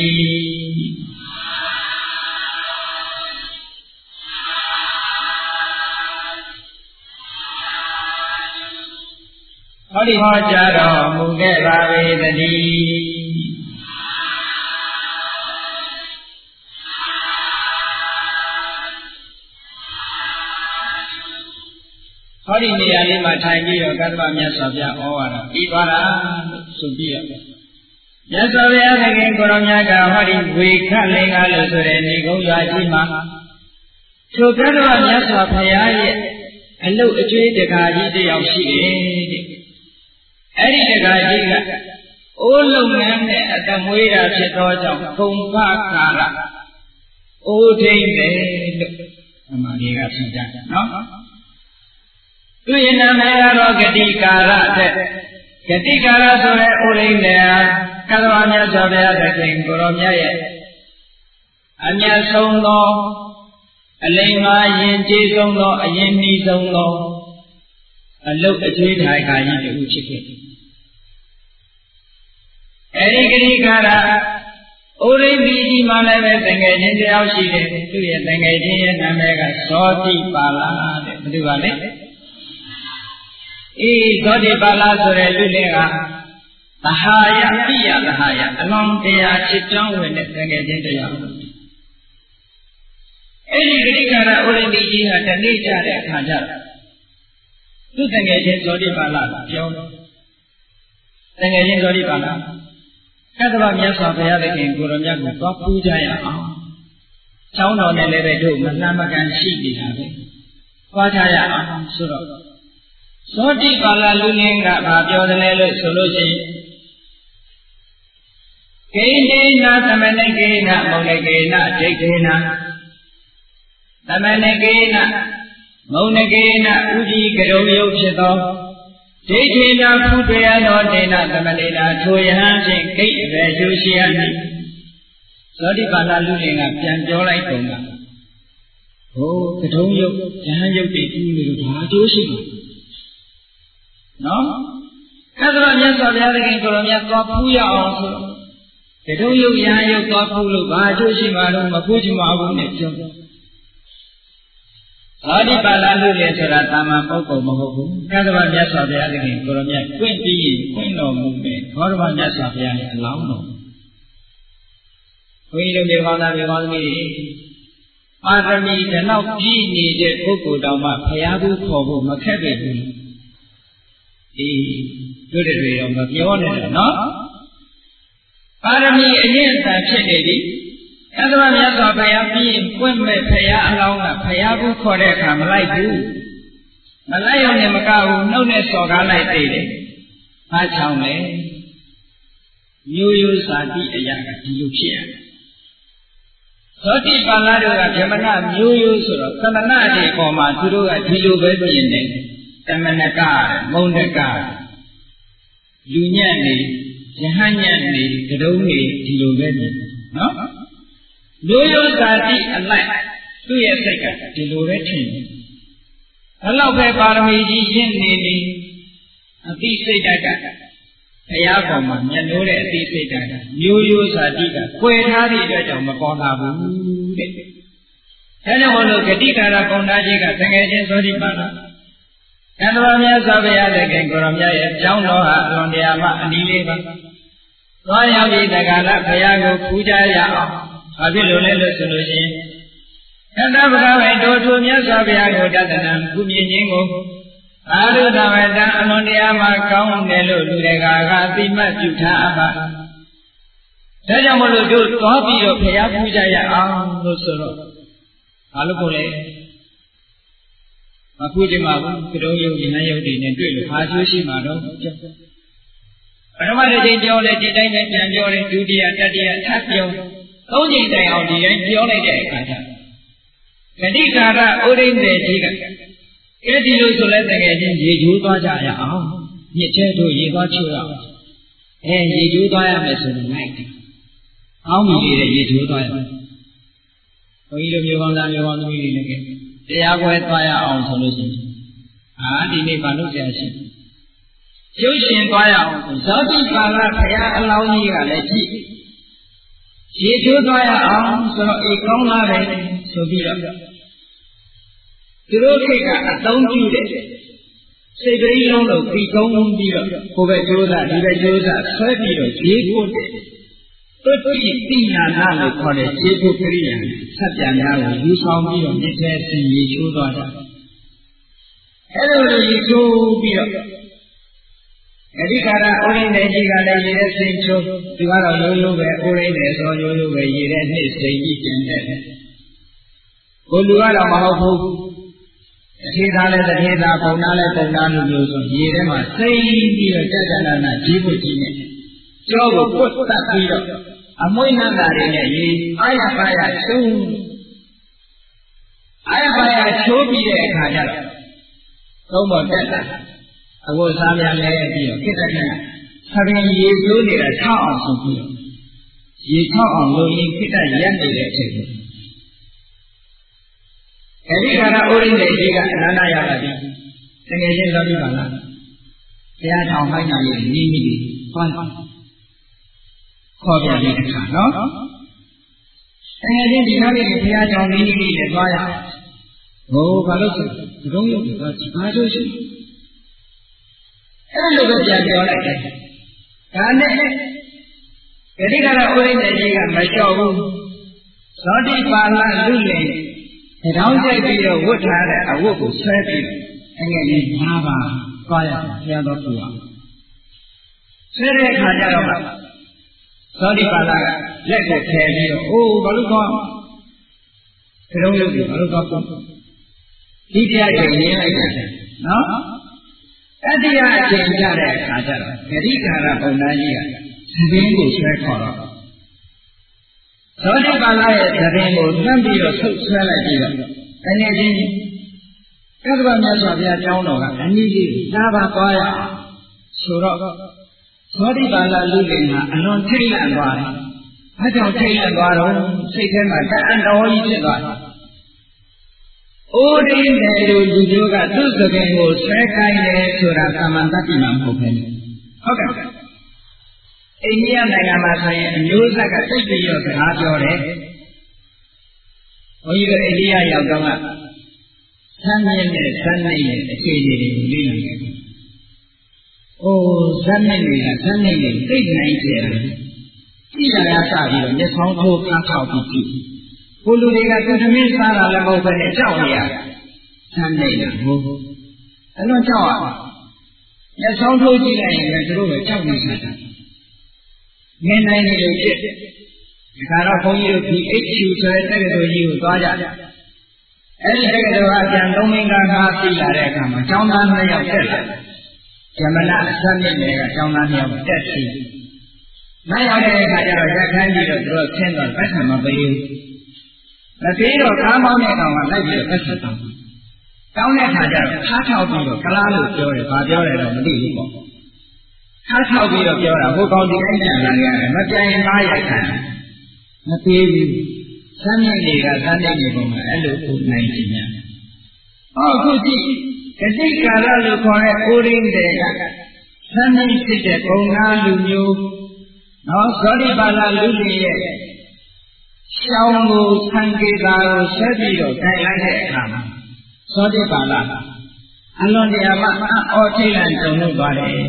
Hari Hojaro Muge Babiri Hari ni ali mathai yo katwa myatsa pya awara bi twa da so pi ya myatsa pya thakhin ko ro nya ka hari wé khat linga lo so de ni kuံywa ji ma so katwa myatsa phaya ye aluk ajwe taka ji tayaw shi de de ai di taka ji ka ô lung nanနဲ့အတမွေးတာဖြစ်သောကြောင့်ကုံဖခါရအိုးထိမ့်တယ်လို့အမှန်ကြီးကဆိုကြတယ်နော်သူရဲ့နာမည်ကတော့ဂတိကာရတဲ့ဂတိကာရဆိုတဲ့ဥလိမ့်နဲ့ကသဝမြတ်စွာဘုရားသခင်ကိုရောမြတ်ရဲ့အမြတ်ဆုံးသောအလိမ္မာယဉ်ကျေးဆုံးသောအရင်နှီးဆုံးသောအလုတ်အကျွေးထိုင်ခါကြီးတူဖြစ်ခဲ့တယ်အဲဒီဂတိကာရဥရိပိကြီးမှလည်းပဲတငယ်ချင်းတယောက်ရှိတယ်သူ့ရဲ့တငယ်ချင်းရဲ့နာမည်ကသောတိပါဠတဲ့ဘယ်သူပါလဲသောတိပါဠဆိုတဲ့လူလေးကသဟာယပိယသဟာယအလောင်းတရားချစ်ကြောင်းဝင်တဲ့တကယ်ချင်းတရားအဲ့ဒီဂရိကာရဥရိပိကြီးဟာတနေ့ကြတဲ့အခါကျသူတကယ်ချင်းသောတိပါဠပြောတကယ်ချင်းသောတိပါဠကတ္တဗမြတ်စွာဘုရားသခင်ကိုရောမြတ်ကိုသွားပူးကြရအောင်ကျောင်းတော်နဲ့လည်းပဲတို့မနှမ်းမကန်ရှိနေတာပဲသွားကြရအောင်ဆိုတော့သောတိပါဠလူငင်းကဘာပြောတယ်လဲလို့ဆိုလို့ရှိရင်ဂိန္ဒိနာသမဏဂိနာမုန်ဂိနာဒိဋ္ဌိနာသမဏဂိနာမုန်ဂိနာဥဒီကရုံယုတ်ဖြစ်သောဒိဋ္ဌိနာဖူးတွေ့ရသောဒေနာသမဏေနာထိုယဟန်ဖြင့်ဂိတ်အပဲယူရှိရသည်သောတိပါဠလူငင်းကပြန်ပြောလိုက်ကုန်တာဟိုကထုံးယုတ်ယဟန်ယုတ်တွေဥလို့ဒါအကျိုးရှိတယ်နော်ကသဗမြတ်စွာဘုရားသခင်ကိုယ်တော်မြတ်သွားဖူးရအောင်ဆိုတော့တထုံးယုတ်ရာယုတ်သွားဖူးလို့ဘာအကျိုးရှိမှာတော့မဖူးချင်ပါဘူးနဲ့ပြောတယ်။သာတိပါဠလူလေဆိုတာတာမန်ပုဂ္ဂိုလ်မဟုတ်ဘူး။ကသဗမြတ်စွာဘုရားသခင်ကိုယ်တော်မြတ်ပွင့်ပြီးဖွင့်တော်မူတဲ့ဘောဓဘာမြတ်စွာဘုရားရဲ့အလောင်းတော်။ဘုန်းကြီးတို့မြေကောင်းသားမြေကောင်းသမီးတွေပါရမီတလောက်ပြည့်နေတဲ့ပုဂ္ဂိုလ်တော်မှဘုရားဘူးခေါ်ဖို့မခက်ပဲဘူး။တို့တွေတော့မပြောနဲ့နော်ပါရမီအရင်အတန်ဖြစ်နေပြီကသဗမြတ်စွာဘုရားပြီးရင်ပွင့်မဲ့ဘုရားအလောင်းကဘုရားဘူးခေါ်တဲ့အခါမလိုက်ဘူးမလိုက်ရုံနဲ့မကဘူးနှုတ်နဲ့စော်ကားလိုက်သေးတယ်အားချောင်းလေမျိုးရိုးစာတိအရာကဒီလိုဖြစ်ရတယ်သောတိပါဠတို့ကဗြဟ္မဏမျိုးရိုးဆိုတော့သမဏတွေပေါ်မှာသူတို့ကဒီလိုပဲမြင်တယ်တမဏကမုံတကလူညံ့နေယဟန်ညံ့နေကတုံးနေဒီလိုပဲမြင်နော်ရိုးရိုးသာတိအလိုက်သူ့ရဲ့စိတ်ကဒီလိုပဲထင်တယ်ဘလောက်ပဲပါရမီကြီးရင့်နေနေအသိစိတ်ဓာတ်ကဘုရားပေါ်မှာမျက်နှိုးတဲ့အသိစိတ်ဓာတ်ကမျိုးရိုးသာတိကကွယ်ထားသည့်အတွက်ကြောင့်မပေါ်လာဘူးတဲ့ဒါကြောင့်မလို့ဂတိကာရပုံသားကြီးကတကယ်ချင်းသောတိပါဠကတ္တဗမြတ်စွာဘုရားသခင်ကိုရောမြတ်ရဲ့ကျောင်းတော်ဟာအလွန်တရာမှအနည်းလေးပါသွားရောက်ပြီးတက္ကလာဘုရားကိုပူဇော်ရအောင်ဘာဖြစ်လို့လဲလို့ဆိုလို့ရှိရင်ကတ္တဗကဝေတို့သူမြတ်စွာဘုရားကိုတသနံကုမြင့်ခြင်းကိုအာရုဒဝတံအလွန်တရာမှကောင်းတယ်လို့လူတွေကကအသိမှတ်ပြုထားအပ်ပါဒါကြောင့်မလို့တို့သွားပြီးတော့ဘုရားပူဇော်ရအောင်လို့ဆိုတော့ဘာလို့ကိုလဲမပူချင်ပါဘူးကတုံးယုတ်ဉာဏ်ယုတ်တွေနဲ့တွေ့လို့ဘာကျိုးရှိမှာတော့ပထမတစ်ချိန်ပြောတယ်ဒီတိုင်းနဲ့ပြန်ပြောတယ်ဒုတိယတတိယထပ်ပြောသုံးချိန်တိုင်အောင်ဒီတိုင်းပြောလိုက်တဲ့အခါကျဂတိကာရဥရိမေကြီးကအဲ့ဒီလိုဆိုလဲတကယ်ချင်းရေချိုးသွားကြရအောင်မြစ်ထဲတို့ရေသွားချိုးရအောင်ရေချိုးသွားရမယ်ဆိုတော့လိုက်တယ်အောင်းမြည်တဲ့ရေချိုးသွားရမယ်ဘုန်းကြီးတို့မျိုးကောင်းသားမျိုးကောင်းသမီးတွေလည်းတရားပွဲသွားရအောင်ဆိုလို့ရှိရင်ဒီနေ့ဘာလို့ဆရာရှိရုပ်ရှင်သွားရအောင်ဆိုဇောတိပါဠဘုရားအလောင်းကြီးကလည်းကြည့်ရေချိုးသွားရအောင်ဆိုတော့ကောင်းလာတယ်ဆိုပြီးတော့သူတို့ခေတ်ကအသုံးပြုတဲ့စိတ်ကလေးလုံးလို့ပြီးကုန်းပြီးတော့ဟိုဘက်ကျိုးစားဒီဘက်ကျိုးစားဆွဲပြီးတော့ရေကိုတဲ့တုတ်တိတိညာနာလို့ခေါ်တဲ့ရေကိုကရိယာဆက်ပြန်များကိုယူဆောင်ပြီးတော့မြစ်ထဲဆင်းရေချိုးသွားတာအဲ့လိုရေချိုးပြီးတော့အဓိကရအိုးရင်းတဲ့ကြီးကလည်းရေထဲဆင်းချိုးသူကတော့ရိုးရိုးပဲအိုးရင်းတယ်ဆိုရိုးရိုးပဲရေထဲနှိမ့်စိမ့်ပြီးကျင်တယ်ဘုလူကတော့မဟုတ်ဘူးတထေသားလည်းတထေသားပုံနာလည်းပုံနာလိုမျိုးဆိုရေထဲမှာစိမ့်ပြီးတော့ကြကြနာနာကြီးဖို့ကြီးနေကြောကိုပုတ်တတ်ပြီးတော့အမွှေးနှံတာတွေနဲ့ရေအာရပါရချိုးအာရပါရချိုးပြီးတဲ့အခါကျတော့သုံးပေါ်တက်တာအဝတ်စားများလဲပြီးတော့ခိတ္တကသဘင်ရေချိုးနေတာ၆အောင်ဆိုပြီးတော့ရေ၆အောင်လို့ရင်ခိတ္တရက်နေတဲ့အချိန်ကိုအဲဒီခါကအိုးရင်းတဲ့ကြီးကအနန္တရပါပြီတကယ်ချင်းလို့ပြပါလားဘုရားထောင်မိုက်နာရဲ့နီးနီးလေးခေါ်ပြတဲ့အခါနော်တကယ်ချင်းဒီနောက်နေ့ဘုရားကြောင့်နီးနီးလေးနဲ့သွားရဟိုဘာလို့ဆိုဒီကုန်းရုပ်ကဘာလို့ရှိအဲ့လိုပဲပြန်ပြောလိုက်တယ်ဒါနဲ့ဒီကရအိုးရင်းတဲ့ကြီးကမလျှော့ဘူးဇောတိပါဠလူလင်တောင်းကျိတ်ပြီးတော့ဝတ်ထားတဲ့အဝတ်ကိုဆွဲပြီးအငယ်လေး၅ပါးသွားရဘုရားတော်ပူအောင်ဆွဲတဲ့အခါကျတော့သောတိပါဠကလက်ကိုဖယ်ပြီးတော့အိုးဘာလို့ကောဒီလိုလုပ်ပြီးဘာလို့ကောဒီတရားကိုမြင်လိုက်တယ်နော်အတ္တရားအချိန်ကြတဲ့အခါကျတော့ဂရိကာရဘုံသားကြီးကသဘင်ကိုဆွဲခေါ်တော့သောတိပါဠရဲ့သဘင်ကိုနှမ်းပြီးတော့ဆုပ်ဆွဲလိုက်ပြီးတော့အနေချင်းကတ္တဗမြတ်စွာဘုရားကျောင်းတော်ကအနည်းလေးလာပါသွားရဆိုတော့သောတိပါဠလူလင်ကအလွန်ထိတ်လန့်သွားတယ်။ဘာကြောင့်ထိတ်လန့်သွားတော့စိတ်ထဲမှာတန်တော်ကြီးဖြစ်သွားတယ်။အိုးရင်းတဲ့လူမျိုးကသူ့သဘင်ကိုဆွဲခိုင်းတယ်ဆိုတာသာမန်တတ်တိမှမဟုတ်ဘူး။ဟုတ်ကဲ့။အိန္ဒိယနိုင်ငံမှာဆိုရင်အမျိုးသားကစိတ်ပြီးတော့စကားပြောတယ်။ဘုန်းကြီးတို့အိန္ဒိယရောက်တော့ဆန်းမြင့်နဲ့ဆန်းနေနဲ့အခြေအနေတွေကိုလေ့လာတယ်။အိုးဆန်းမြင့်တွေကဆန်းနေနဲ့သိနိုင်ကြတယ်။ကြည့်ရတာစပြီးတော့မျက်စောင်းထိုးခါထောက်ပြီးကြည့်။ဘုလူတွေကသူသမင်းစားတာလည်းမဟုတ်ဘဲနဲ့ကြောက်နေရတယ်။ဆန်းနေတာဟုတ်။အဲ့တော့ကြောက်ရ။မျက်စောင်းထိုးကြည့်လိုက်ရင်လည်းသူတို့ပဲကြောက်နေကြတာ။ငင်းနိုင်နေလို့ဖြစ်တယ်။ဒါတော့ဘုန်းကြီးတို့ PHU ဆိုတဲ့တက္ကသိုလ်ကြီးကိုသွားကြတယ်။အဲဒီတက္ကသိုလ်ကပြန်3မင်းကားငါးပြီးလာတဲ့အခါမှာကျောင်းသား2ယောက်တက်လာတယ်။ဇမနအစမြင့်တွေကကျောင်းသား2ယောက်တက်စီ။နောက်ရောက်တဲ့အခါကျတော့ရက်ခန်းပြီးတော့သူတို့ဆင်းတော့ပတ်စံမပေးဘူး။မပေးတော့ကားမောင်းတဲ့ကောင်ကလိုက်ပြီးတော့ပတ်စံတောင်း။တောင်းတဲ့အခါကျတော့ခါထောက်ပြီးတော့ကလားလို့ပြောတယ်။ဘာပြောတယ်တော့မသိဘူးပေါ့။ခါထောက်ပြီးတော့ပြောတာဟိုကောင်ဒီအိမ်နဲ့လာရတယ်မပြန်ရင်သားရိုက်ခံ။မပေးဘူးဆန်းမြင့်တွေကဆန်းတဲ့နေပုံမှာအဲ့လိုဥနိုင်ကြများဟောအခုကြည့်ဂတိကာလလို့ခေါ်တဲ့အိုးရင်းတွေကဆန်းမြင့်ဖြစ်တဲ့ပုံနာလူမျိုးနော်ဇောတိပါဠလူတွေရဲ့ရှောင်းကိုဆံကေတာကိုဆက်ပြီးတော့တိုင်လိုက်တဲ့အခါမှာဇောတိပါဠအလွန်တရာမှအော်ထိတ်လန့်ကြုံလို့သွားတယ်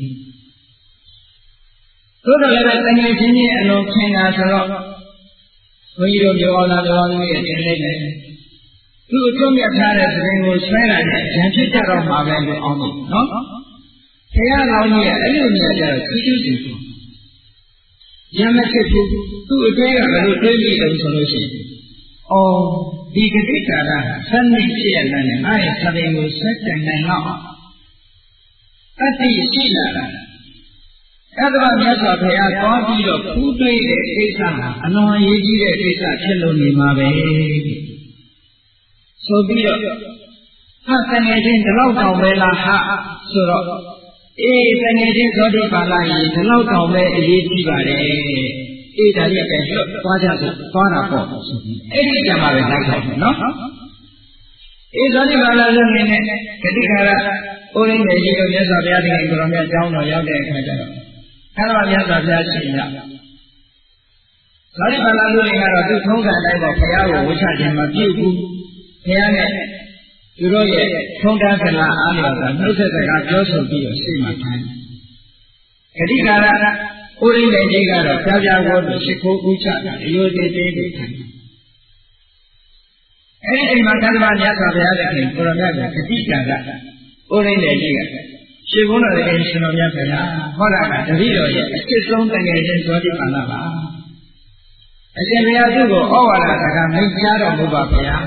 သို့တော်လည်းပဲတကယ်ချင်းချင်းအလွန်ခင်တာဆိုတော့ဘုန်းကြီးတို့ပြောအောင်လားပြောအောင်လို့တင်လိုက်တယ်သူ့အထွတ်မြတ်ထားတဲ့သတင်းကိုဆွဲလာတဲ့ဉာဏ်ဖြစ်ကြတော့မှာပဲလို့အောင်လို့နော်ဘုရားတော်ကြီးရဲ့အဲ့လိုမျိုးကြတော့စီးကျူးစီဉာဏ်မဖြစ်ဘူးသူ့အတွင်းကဘယ်လိုတွေးကြည့်တယ်ဆိုလို့ရှိရင်အော်ဒီကတိကာရဆန်းနေဖြစ်ရတဲ့ငါ့ရဲ့သဘင်ကိုဆွဲတိုင်နိုင်တော့တတိရှိလာတာအဲ့ဒါမြတ်စွာဘုရားသွားပြီးတော့ဖူးတွေးတဲ့ကိစ္စမှာအလွန်အရေးကြီးတဲ့ကိစ္စဖြစ်လို့နေမှာပဲဆိုပြီးတော့ဟာတငယ်ချင်းဒီလောက်တောင်ပဲလားဟာဆိုတော့အေးတငယ်ချင်းသောတိပါဠိရေဒီလောက်တောင်ပဲအရေးကြီးပါတယ်အေးဒါကြီးပဲလွတ်သွားကြဆိုသွားတာပေါ့ဆိုပြီးအဲ့ဒီကြမှာပဲလိုက်တော့နော်အေးသောတိပါဠိလွတ်နေတဲ့ဂတိကာရဥရင်းနေကြီးတို့မြတ်စွာဘုရားသခင်ကိုရောမြတ်ကျောင်းတော်ရောက်တဲ့အခါကျတော့ခန္ဓာမြတ်စွာဘုရားရှင်ရသောတိပါဠိလွတ်နေကတော့သူထုံးစံတိုင်းတော့ဘုရားကိုဝှချခြင်းမပြုဘူးဘုရားနဲ့သူတို့ရဲ့ထုံးတမ်းကလာအားလျော်စွာနှုတ်ဆက်စကားပြောဆိုပြီးတော့ရှေ့မှာထိုင်ဂတိကာရဥရင်းနေကြီးကတော့ဖြားဖြားဝတ်လို့ရှိခိုးဥချတာအယုဒိတေတွေထိုင်အဲ့ဒီအိမ်မှာခန္ဓာမြတ်စွာဘုရားသခင်ကိုရောမြတ်ကဂတိကာရဥရင်းနေကြီးကရှင်းဘုန်းတော်ရဲ့ရှင်တော်မြတ်ဘုရားဟောတာကတတိတော်ရဲ့အစ်စ်ဆုံးတကယ်ချင်းသောတိပါဠိပါအရှင်ဘုရားသူ့ကိုဩဝါဒစကားမိန့်ကြားတော်မူပါဘုရား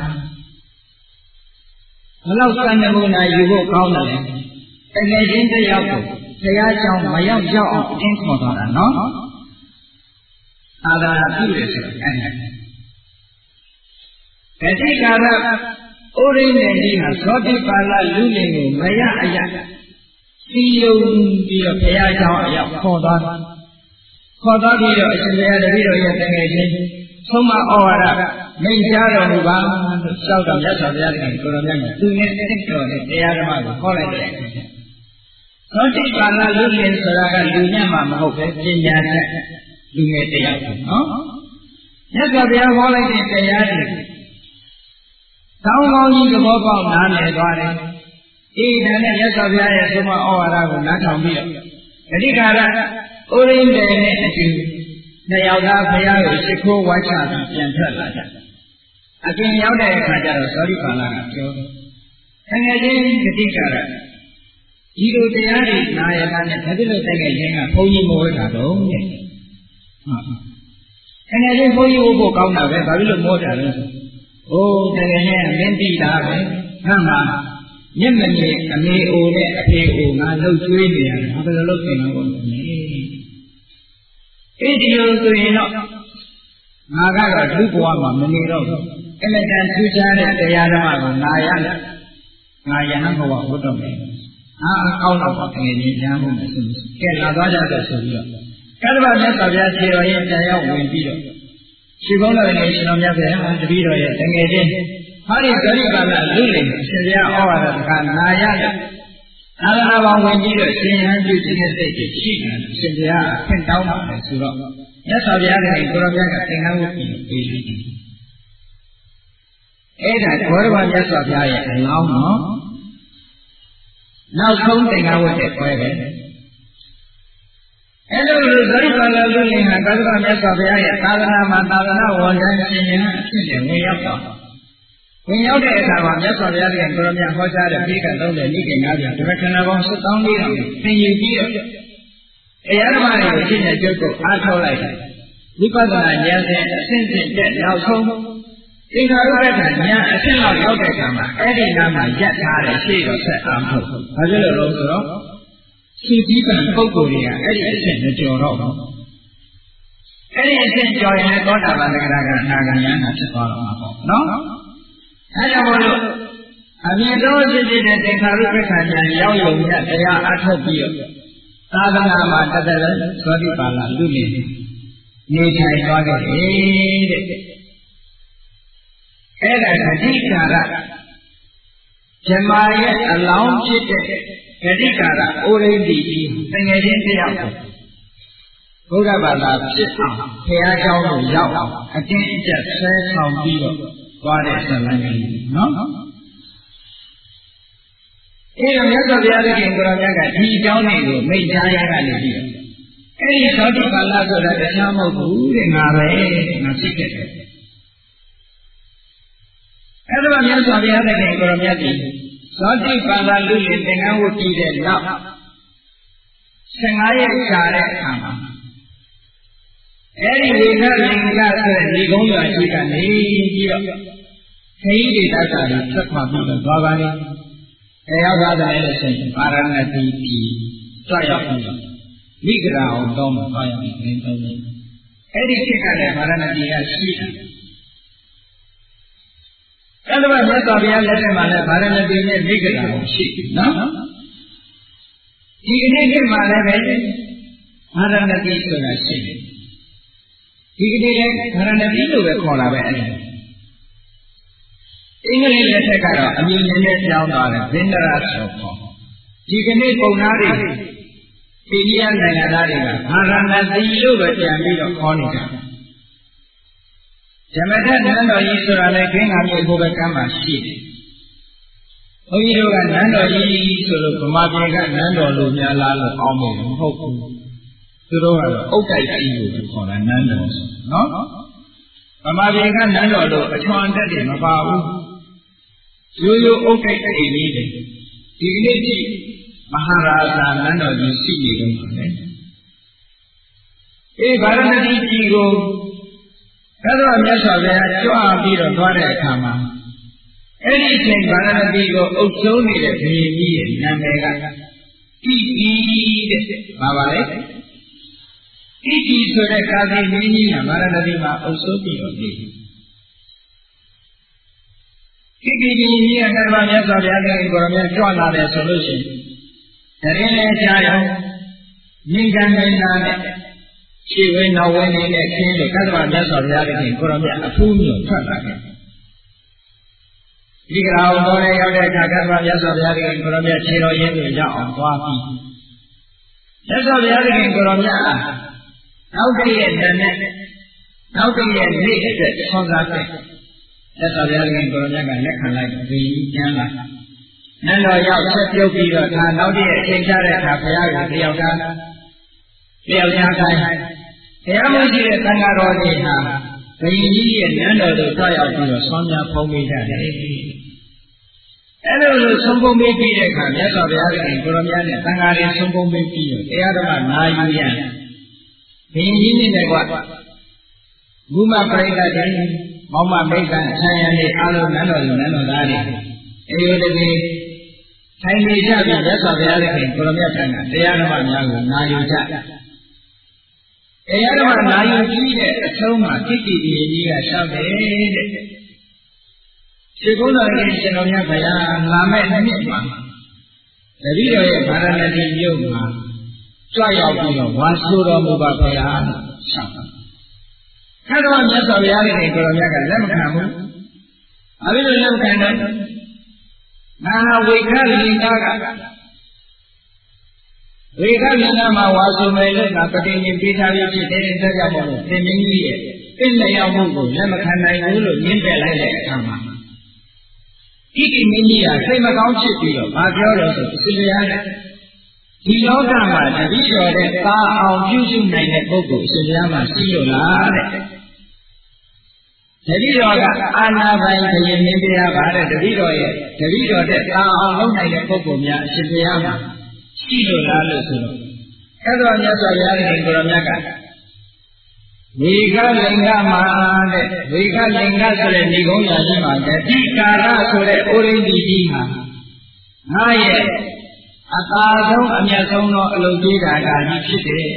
ဘလောက်စံနမူနာယူဖို့ကောင်းတယ်လေတကယ်ချင်းတစ်ယောက်ကိုဘုရားကြောင့်မရောက်အောင်အင်းခေါ်သွားတာနော်အာသာပြုတယ်ဆိုတော့အဲ့ဒါဂတိကာရဥရင်းနေကြီးဟာသောတိပါဠိလူလင်ကိုမရအရစီယုံပြီးတော့ဘုရားကြောင့်အရောက်ခေါ်သွားပြီးတော့အရှင်ဘုရားတပည့်တော်ရဲ့တကယ်ချင်းသုံးမဩဝါဒမိန့်ကြားတော်မူပါလို့လျှောက်တော်မြတ်စွာဘုရားသခင်ကိုရောမြတ်ကသူနဲ့တင့်တော်တဲ့တရားဓမ္မကိုဟောလိုက်တဲ့အခါကျသောတိပါဠိလူလင်ဆိုတာကလူညံ့မှာမဟုတ်ပဲပညာတတ်လူငယ်တရားပေါ့နော်မြတ်စွာဘုရားဟောလိုက်တဲ့တရားတွေကောင်းကောင်းကြီးသဘောပေါက်နားလည်သွားတယ်အေးဒါနဲ့မြတ်စွာဘုရားရဲ့သုံးမဩဝါဒကိုနားထောင်ပြီးတော့ဂတိကာရဥရင်းတယ်နဲ့အတူနှစ်ယောက်သားဘုရားကိုရှိခိုးဝါချပြီးပြန်ထွက်လာကြအပြင်ရောက်တဲ့အခါကျတော့သောတိပါဠိကပြောတယ်ငယ်ချင်းဂတိကာရဒီလိုတရားတွေနာရတာနဲ့ဘာဖြစ်လို့တကယ်ချင်းကဘုန်းကြီးမဝဲတာတော့တဲ့ငယ်ချင်းဘုန်းကြီးဝဖို့ကောင်းတာပဲဘာဖြစ်လို့မောတာလဲဆိုအိုးတကယ်ချင်းမင်းတိတာပဲဟမ်မှာမျက်မမြင်အမေအိုနဲ့အဖေအိုငါလှုပ်ကျွေးနေရတယ်ဘာလို့လုပ်နေတော့လဲအဲ့ဒီလိုဆိုရင်တော့ငါကတော့လူဘဝမှာမနေတော့ဘူးအမတန်ထူးခြားတဲ့တရားဓမ္မကိုငါရမယ်ငါယဟန်ဘဝဝတ်တော်မယ်ကောင်းတော့ပါငယ်ကြီးညာဖို့မယ်ဆိုလို့ကဲလာသွားကြတယ်ဆိုပြီးတော့ကတ္တဗမြတ်စွာဘုရားခြေတော်ရဲ့ပြန်ရောက်ဝင်ပြီးတော့ခြေကုန်းတော်ရဲ့ရှင်တော်မြတ်ဘုရားတပည့်တော်ရဲ့တငယ်ချင်းဟာဒီဂရိပါဠိလူလင်ရှင်ဘုရားဩဝါဒစကားနာရတဲ့သာသနာပေါင်းဝင်ပြီးတော့ရှင်ဟန်ပြုခြင်းစိတ်ကြီးရှိတယ်ရှင်ဘုရားအခွင့်တောင်းပါတယ်ဆိုတော့မြတ်စွာဘုရားကကိုရောမြတ်ကသင်္ကန်းဝတ်ပြီးပေးလိုက်တယ်အဲ့ဒါဘောရမမြတ်စွာဘုရားရဲ့အလောင်းနော်နောက်ဆုံးသင်္ကန်းဝတ်တဲ့ပွဲပဲအဲ့လိုဂရိပါဠိလူလင်ဟာကတ္တဗမြတ်စွာဘုရားရဲ့သာသနာမှာသာသနာဝန်ထမ်းရှင်ရှင်အဖြစ်နဲ့ဝင်ရောက်တော့ဝင်ရောက်တဲ့အခါမှာမြတ်စွာဘုရားရဲ့ကိုရောမြတ်ဟောကြားတဲ့ပိဋကသုံးတဲ့နိကေ9ပြန်ဓမ္မခဏပေါင်း7400သင်ယူပြီးတော့တရားဓမ္မတွေကိုရှင်းတဲ့ကျုပ်ကိုအားထုတ်လိုက်တယ်ဝိပဿနာဉာဏ်စဉ်အစဉ်စဉ်တက်နောက်ဆုံးသင်္ခါရုပ္ပကဉာဏ်အစဉ်လောက်ရောက်တဲ့အခါမှာအဲ့ဒီနားမှာရပ်ထားတဲ့ရှေ့တော်ဆက်အားထုတ်ဘာဖြစ်လို့လဲဆိုတော့သူကြီးကပုဂ္ဂိုလ်တွေကအဲ့ဒီအစဉ်မကျော်တော့ဘူးအဲ့ဒီအစဉ်ကျော်ရင်သောတာပန်တဂရကအနာဂံဉာဏ်ဖြစ်သွားတော့မှာပေါ့နော်အဲဒါမို့လို့အမြင့်ဆုံးဖြစ်တဲ့သင်္ခါရုပ္ပကဉာဏ်ရောက်ရုံနဲ့တရားအားထုတ်ပြီးတော့သာသနာမှာတသက်လုံးသောတိပါဠိလူလင်နေထိုင်သွားခဲ့တယ်တဲ့အဲ့ဒါဂတိကာရဇမားရဲ့အလောင်းဖြစ်တဲ့ဂတိကာရအိုရိန္ဒိကြီးတငယ်ချင်းတယောက်ကိုဘုရားဘာသာဖြစ်အောင်ဘုရားကျောင်းကိုရောက်အောင်အတင်းအကျပ်ဆဲဆောင်ပြီးတော့သွားတဲ့ဇာတ်လမ်းကြီးနော်အဲ့တော့မြတ်စွာဘုရားသခင်ကိုရောမြတ်ကဒီအကြောင်းတွေကိုမိန့်ကြားရကနေပြီးတော့အဲ့ဒီသောတိပါဠိဆိုတာတရားမဟုတ်ဘူးတဲ့ငါပဲငါဖြစ်ခဲ့တယ်အဲ့တော့မြတ်စွာဘုရားသခင်ကိုရောမြတ်ကြီးသောတိပါဠိလူလင်သင်္ကန်းဝတ်ပြီးတဲ့နောက်15ရက်ကြာတဲ့အခါမှာအဲ့ဒီဝိနည်းလင်္ကာဆိုတဲ့ဒီကုန်းရွာကြီးကနေပြီးတော့ခရီးတွေတတ်တာတွေထွက်ခွာပြီးတော့သွားပါလိမ့်တရားပါတယ်လို့ဆိုရင်ပါရဏတိပြည်ကြွရောက်ပြီးတော့မိဂရာအောင်တော့မှသွားရောက်ပြီးသင်သုံးတယ်အဲ့ဒီခေတ်ကလည်းပါရဏတိကရှိတယ်အဲ့ဒါမြတ်စွာဘုရားလက်ထက်မှာလည်းဗာရဏသီနဲ့မိဂရာကိုရှိတယ်နော်ဒီကနေ့ခေတ်မှာလည်းပဲဗာရဏသီဆိုတာရှိတယ်ဒီကနေ့လည်းဗာရဏသီလို့ပဲခေါ်တာပဲအဲ့ဒါအင်္ဂလိပ်လက်ထက်ကတော့အမည်နည်းနည်းပြောင်းသွားတယ်ဗင်္ဒရာဆိုခေါ်ဒီကနေ့ပုံသားတွေအိန္ဒိယနိုင်ငံသားတွေကဗာရဏသီလို့ပဲပြန်ပြီးတော့ခေါ်နေကြတယ်ဓမ္မထနန်းတော်ကြီးဆိုတာလည်းခင်းငါမြေဟိုဘက်ကမ်းမှာရှိတယ်ဘုန်းကြီးတို့ကနန်းတော်ကြီးဆိုလို့ဗမာပြည်ကနန်းတော်လိုများလားလို့အောင်းမယ်မဟုတ်ဘူးသူတို့ကတော့အုတ်တိုက်ကြီးလို့ခေါ်တာနန်းတော်ဆိုနော်ဗမာပြည်ကနန်းတော်လို့အချွန်တက်တယ်မပါဘူးရိုးရိုးအုတ်တိုက်အိမ်လေးတွေဒီကနေ့ကြီးမဟာရာဇာနန်းတော်ကြီးရှိနေတယ်ပါလေအေးဗာရဏသီကြီးကိုအဲ့တော့မြတ်စွာဘုရားကြွပြီးတော့သွားတဲ့အခါမှာအဲ့ဒီအချိန်ဗာရဏသီကိုအုပ်စိုးနေတဲ့ဘုရင်ကြီးရဲ့နာမည်ကတိတိတဲ့ပါပါလေတိတိဆိုတဲ့ကာသီမင်းကြီးကဗာရဏသီမှာအုပ်စိုးပြီးတော့နေတိတိကြီးကကမ္ဘာမြတ်စွာဘုရားရဲ့ကိုယ်တော်မြတ်ကြွလာတယ်ဆိုလို့ရှိရင်တရင်လည်းကြားရောမြင်ကံမင်းသားနဲ့ရှိဝဲနောက်ဝဲနေတဲ့ခင်းလို့ကတ္တဗမြတ်စွာဘုရားရဲ့ကိုယ်တော်မြတ်အဖူးမျိုးထွက်လာခဲ့ဒီကရာအောင်တော်နဲ့ရောက်တဲ့အခါကတ္တဗမြတ်စွာဘုရားရဲ့ကိုယ်တော်မြတ်ခြေတော်ရင်းတွေရောက်အောင်သွားပြီးမြတ်စွာဘုရားရဲ့ကိုယ်တော်မြတ်နောက်တည့်ရဲ့တနဲ့နောက်တည့်ရဲ့နေ့အတွက်ဆွမ်းစားတဲ့မြတ်စွာဘုရားရဲ့ကိုယ်တော်မြတ်ကလက်ခံလိုက်ပြီးပြန်လာနန်းတော်ရောက်ဆက်ပြုတ်ပြီးတော့ဒါနောက်တည့်ရဲ့အချိန်ချတဲ့အခါဘုရားကတယောက်သားတယောက်သားခိုင်းဘုရားမရှိတဲ့သံဃာတော်တွေဟာဘုရင်ကြီးရဲ့နန်းတော်ကိုသွားရောက်ပြီးတော့ဆွမ်းများဖုံးပေးကြတယ်အဲ့လိုလိုဆုံးပုံပေးပြီးတဲ့အခါမြတ်စွာဘုရားရဲ့ကိုရောမြတ်နဲ့သံဃာတွေဆုံးပုံပေးပြီးတော့တရားဓမ္မနာယူရဘုရင်ကြီးနဲ့ကွာဘုမပရိသတ်တွေမောင်မမိတ်ကဆံရည်တွေအားလုံးနန်းတော်လူနန်းတော်သားတွေအေယုတတိထိုင်နေကြပြီးမြတ်စွာဘုရားရဲ့ကိုရောမြတ်ထံကတရားဓမ္မများကိုနာယူကြတရားဓမ္မနာယူကြည့်တဲ့အဆုံးမှာတိတိတိကြီးကရှောက်တယ်တဲ့ဒီကုန်းတော်ရဲ့ရှင်တော်မြတ်ဘုရားလာမဲ့နှစ်မှာတပည့်တော်ရဲ့ဗာရဏသီမြို့မှာကြွရောက်ပြီးတော့ဝါဆိုတော်မူပါဘုရားရှောက်တယ်ခါတော့မြတ်စွာဘုရားရဲ့ကိုယ်တော်မြတ်ကလက်မခံဘူးအဘိဓမ္မာလက်မခံတော့ငါဝေခလင်္ကာကဝေခလင်္ကာမှာဝါဆိုမယ်လို့ငါပဋိဉ္စပေးထားပြီးဖြစ်တဲ့အတွက်ကြောင့်မို့လို့သင်္မင်းကြီးရဲ့ပြည့်လျောက်မှုကိုလက်မခံနိုင်ဘူးလို့ညှင်းပယ်လိုက်တဲ့အခါမှာဒီကိမင်းကြီးကစိတ်မကောင်းဖြစ်ပြီးတော့ဘာပြောတော့ဆိုအရှင်ဘုရားကဒီလောကမှာတပည့်တော်တဲ့သာအောင်ပြုစုနိုင်တဲ့ပုဂ္ဂိုလ်အရှင်ဘုရားမှာရှိလို့လားတဲ့တပည့်တော်ကအာနာပိုင်ဘုရင်မင်းတရားပါတဲ့တပည့်တော်ရဲ့တပည့်တော်တဲ့သာအောင်လုပ်နိုင်တဲ့ပုဂ္ဂိုလ်များအရှင်ဘုရားမှာရှိလို့လားလို့ဆိုတော့အဲ့တော့မြတ်စွာဘုရားရဲ့ကိုယ်တော်မြတ်ကဝေခလင်္ကာမှာတဲ့ဝေခလင်္ကာဆိုတဲ့ဏိဂုံးရာကြီးမှာတတိကာရဆိုတဲ့ဩရိန္ဒိကြီးဟာငါရဲ့အသာဆုံးအမြတ်ဆုံးသောအလုပ်ကြီးတာကကြီးဖြစ်တယ်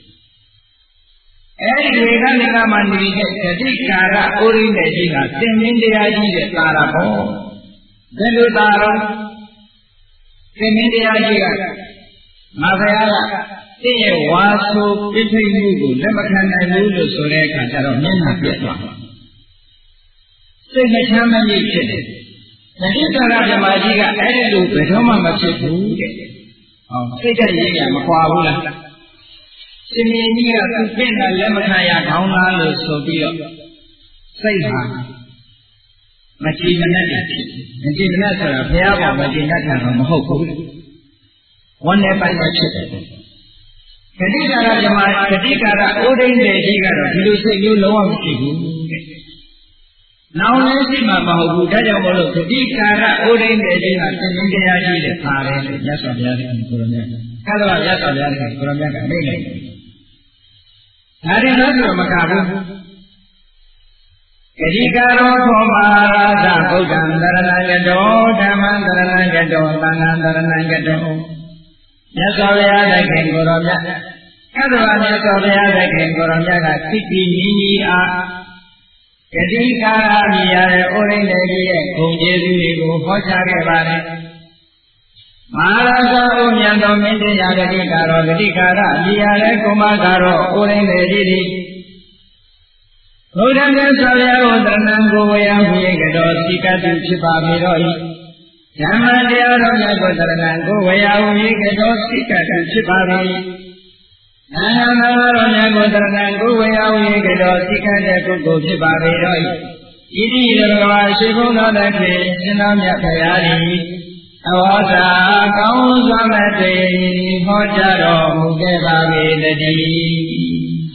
အဲဒီဝေခလင်္ကာမှာနေတဲ့တတိကာရဩရိန္ဒိကြီးကသင်္မင်းတရားကြီးတဲ့သာရဘောဘယ်လိုသာရောသင်္မင်းတရားကြီးကငါဘုရားကတင့်ရဲ့ဝါဆိုပြည့်စုံမှုကိုလက်မခံနိုင်ဘူးလို့ဆိုတဲ့အခါကျတော့မျက်နှာပြတ်သွားတယ်။စိတ်နှချမ်းမမြင့်ဖြစ်တယ်။တတိကာရဓမ္မကြီးကအဲ့ဒီလိုဘယ်တော့မှမဖြစ်ဘူးတဲ့။ဟောစိတ်ဓာတ်ရင်းကမကွာဘူးလား။ရှင်မင်းကြီးကသူ့ပြင်တာလက်မခံရခေါင်းလားလို့ဆိုပြီးတော့စိတ်ဟာမကြည်မနှက်ဖြစ်။မကြည်မနှက်ဆိုတာဘုရားပေါ်မကြည်နှက်တာတော့မဟုတ်ဘူး။ဝန်းနဲ့ပိုင်နဲ့ဖြစ်တယ်။ကတိကာရဓမ္မကတိကာရဩဒိဋ္ဌိကြီးကတော့ဒီလိုစိတ်မျိုးလုံးဝမရှိဘူးတဲ့။နောင်လည်းရှိမှာမဟုတ်ဘူး။ဒါကြောင့်မလို့ကတိကာရဩဒိဋ္ဌိကြီးကသင်္ကြန်တရားကြီးတဲ့ပါတယ်လို့မြတ်စွာဘုရားရဲ့ကိုရောမြတ်။အဲဒါကမြတ်စွာဘုရားရဲ့ကိုရောမြတ်ကမိတ်လိုက်တယ်။ဒါရင်တော့ဆိုမကဘူး။ကတိကာရောသောမဟာရာဇဗုဒ္ဓံတရဏံကတောဓမ္မံတရဏံကတောသံဃံတရဏံကတောမြတ်စွာဘုရားရဲ့ကိုရောမြတ်ကတ္တဗမြတ်စွာဘုရားရဲ့ကိုရောမြတ်ကသိတိနည်းအားဂတိကာရမြည်ရတဲ့ဩရိန္ဒကြီးရဲ့ဂုဏ်ကျေးဇူးတွေကိုဟောကြားခဲ့ပါတယ်မဟာရာဇဥမြတ်သောမင်းတရားဂတိကာရောဂတိကာရမြည်ရတဲ့ကုမကာရောဩရိန္ဒကြီးသည်ဘုရားမြတ်စွာဘုရားကိုတဏ္ဍကိုဝေယဝိကတော်စိကတုဖြစ်ပါပေတော့၏ဓမ္မတရားတော်မြတ်ကိုတဏ္ဍကိုဝေယဝိကတော်စိကတုဖြစ်ပါပေ၏နာနာတော်မြတ်ကိုတဏ္ဍကိုဝေယဝိကတော်စိကတဲ့ပုဂ္ဂိုလ်ဖြစ်ပါပေတော့၏ဣတိရဘဂဝါရှိဘုံတော်တည်းရှင်တော်မြတ်ဘုရားသည်အဝါစာကောင်းစွာမဲ့တည်းဟောကြားတော်မူခဲ့ပါပေတည်း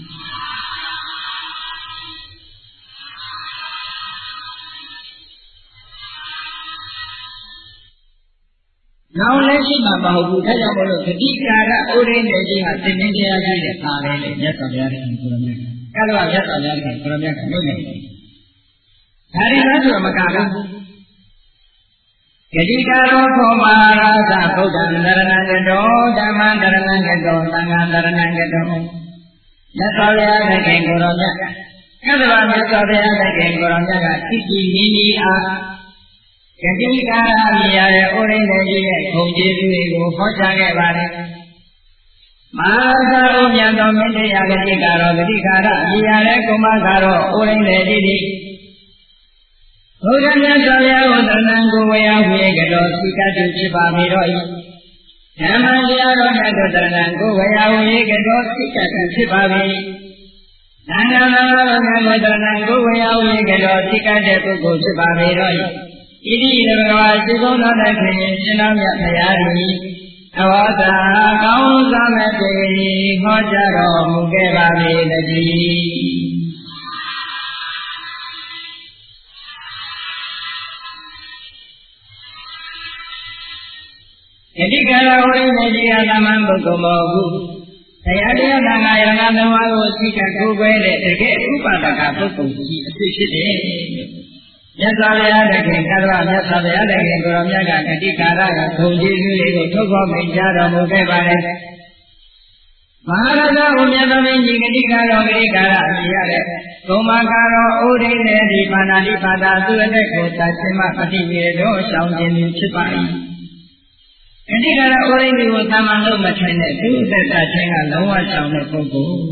နောက်လည်းရှိမှာမဟုတ်ဘူးဒါကြောင့်မလို့ဂတိကာရဩရိန္ဒကြီးဟာသင်္ကေတတရားကြီးတဲ့ပါလေလေမြတ်စွာဘုရားရှင်ကိုရမြတ်ကဲတော့မြတ်စွာဘုရားရှင်ကိုရမြတ်ကလုပ်နေတယ်ဒါရီလားဆိုတော့မကဘူးဂတိကာရောခောမဟာရာဇဗုဒ္ဓံတရဏံကတောဓမ္မံတရဏံကတောသံဃံတရဏံကတောမြတ်စွာဘုရားရှင်ကိုရမြတ်ကဲတော့မြတ်စွာဘုရားရှင်ကိုရမြတ်ကသိကြည်နီးနီးအားဂတိကာရမြည်ရတဲ့ဩရိန္ဒကြီးရဲ့ဂုဏ်ကျေးဇူးတွေကိုဟောကြားခဲ့ပါတယ်မဟာသာဥမြတ်သောမင်းတရားဂတိကာရောဂတိကာရမြည်ရတဲ့ကုမကာရောဩရိန္ဒကြီးသည်ဘုရားမြတ်စွာဘုရားကိုတဏ္ဍကိုဝေယဝိကတော်စိကတုဖြစ်ပါပေတော့၏ဓမ္မတရားတော်မြတ်ကိုတဏ္ဍကိုဝေယဝိကတော်စိကတုဖြစ်ပါပေသံဃာတော်မြတ်ကိုတဏ္ဍကိုဝေယဝိကတော်စိကတဲ့ပုဂ္ဂိုလ်ဖြစ်ပါပေတော့၏ဣတိရဘဂဝါရှိဘုံတော်တည်းရှင်တော်မြတ်ဘုရားသည်အဝါစာကောင်းစွာမဲ့တည်းဟောကြားတော်မူခဲ့ပါပေတည်းဂတိကာရဝိနည်းကြီးအသမံပုဂ္ဂိုလ်မဟုတ်ဘူးတရားတရားသံဃာယရဏသမားကိုသိကကိုယ်ပဲတဲ့တကယ်ဥပဒကပုဂ္ဂိုလ်ကြီးအဖြစ်ဖြစ်တယ်မြတ်စွာဘုရားတခင်ကတ္တဝမြတ်စွာဘုရားတခင်ကိုရောမြတ်ကဂတိကာရကဂုဏ်ကျေးဇူးတွေကိုထုတ်ဖော်မိန့်ကြားတော်မူခဲ့ပါတယ်မဟာရဇဝမြတ်သမင်းကြီးဂတိကာရောဂတိကာရအမြင်ရတဲ့ဂုံမကာရောဩဒိနေဒီပါဏာတိပါဒသူအတက်ကိုသတ်ခြင်းမပฏิဝေတော်ရှောင်ခြင်းဖြစ်ပါ၏ဂတိကာရဩဒိနေကိုသမန်လို့မထိုင်တဲ့သူအသက်သတ်ခြင်းကလုံးဝရှောင်တဲ့ပုဂ္ဂိုလ်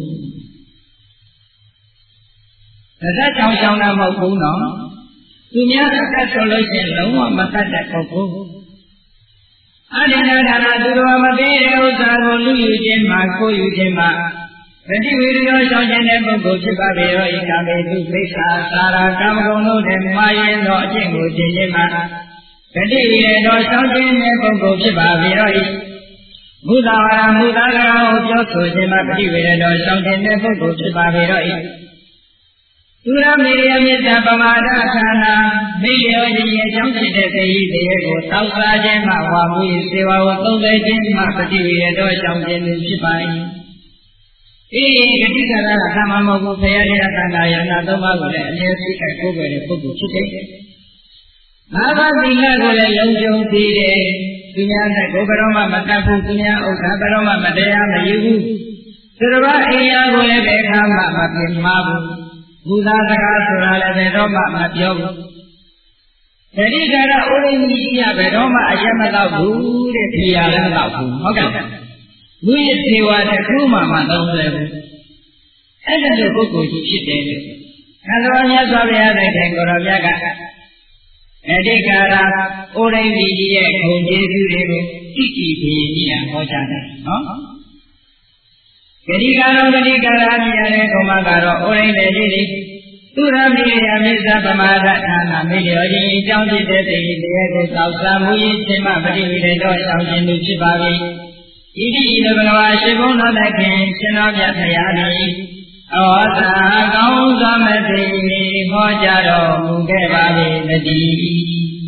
သက်ရှောင်တာမဟုတ်ဘူးနော်သူများအသက်ဆိုလို့ရှိရင်လုံးဝမတတ်တဲ့ပုဂ္ဂိုလ်အဋ္ဌိနာဒါနသူတော်မပေးတဲ့ဥစ္စာကိုလူယူခြင်းမှာကိုယူခြင်းမှာပฏิဝေရောရှောင်ခြင်းတဲ့ပုဂ္ဂိုလ်ဖြစ်ပါပေရောဤကာမေသူသိက္ခာသာရကာမဂုဏ်တို့နဲ့မှားရင်သောအကျင့်ကိုကျင့်ခြင်းမှာပฏิဝေရောရှောင်ခြင်းတဲ့ပုဂ္ဂိုလ်ဖြစ်ပါပေရောဤဘုဒ္ဓဝါဒမူသာကရာကိုပြောဆိုခြင်းမှာပฏิဝေရောရှောင်ခြင်းတဲ့ပုဂ္ဂိုလ်ဖြစ်ပါပေရောဤသူရမေရမေတ္တာပမာဒဌာနာမိလျောခြင်းရဲ့အကြောင်းဖြစ်တဲ့သေဤတရားကိုတောက်စားခြင်းမှဝါမှု၏စေဝါကိုသုံးသိခြင်းမှပฏิဝေတော်ရှောင်ခြင်းဖြစ်ပါ၏ဂတိကာရကသမမဟုတ်ဘူးဖရာတရားသံဃာယနာသုံးပါးကိုလည်းအမြဲသိခိုက်ကိုယ်ပဲတဲ့ပုဂ္ဂိုလ်ဖြစ်တယ်။ဘာသာသီလကိုလည်းလုံခြုံသိတယ်။သူများနဲ့ကိုယ်ဘယ်တော့မှမတတ်ဘူးသူများဥစ္စာဘယ်တော့မှမတရားမယူဘူး။သူတစ်ပါးအိမ်ယာကိုလည်းဘယ်ခါမှမပြင်းမှားဘူး။ဘုရားစကားဆိုတာလည်းဘယ်တော့မှမပြောဘူး။ဂတိကာရဥရိမိကြီးကဘယ်တော့မှအယက်မတော့ဘူးတဲ့ဖြေရလည်းမတော့ဘူးဟုတ်ကဲ့။လူရဲ့သေဝါတစ်ခုမှမသုံးလဲဘူး။အဲ့ဒါလိုပုဂ္ဂိုလ်ကြီးဖြစ်တယ်လို့။သံဃာမြတ်စွာဘုရားတဲ့ခင်ကိုရောမြတ်ကဂတိကာရဥရိမိကြီးရဲ့ဂုဏ်ကျေးဇူးတွေကိုတိတိပြင်းကြီးရဟောကြားတယ်နော်။ဂတိကာရောဂတိကာရမြည်ရတဲ့ကုမကတော့ဩရိန္ဒကြီးသည်သူရမေယမိစ္ဆပမာဒဌာနမေလျောခြင်းအကြောင်းဖြစ်တဲ့တရားကိုသောက်စားမှု၏ခြင်းမှပฏิဝေတော်ရှောင်ခြင်းဖြစ်ပါ၏ဣတိဤဘဂဝါရှိဘုံတော်သခင်ရှင်တော်မြတ်ဖရာသည်အဝါစာကောင်းစွာမသိဟောကြားတော်မူခဲ့ပါ၏တည်း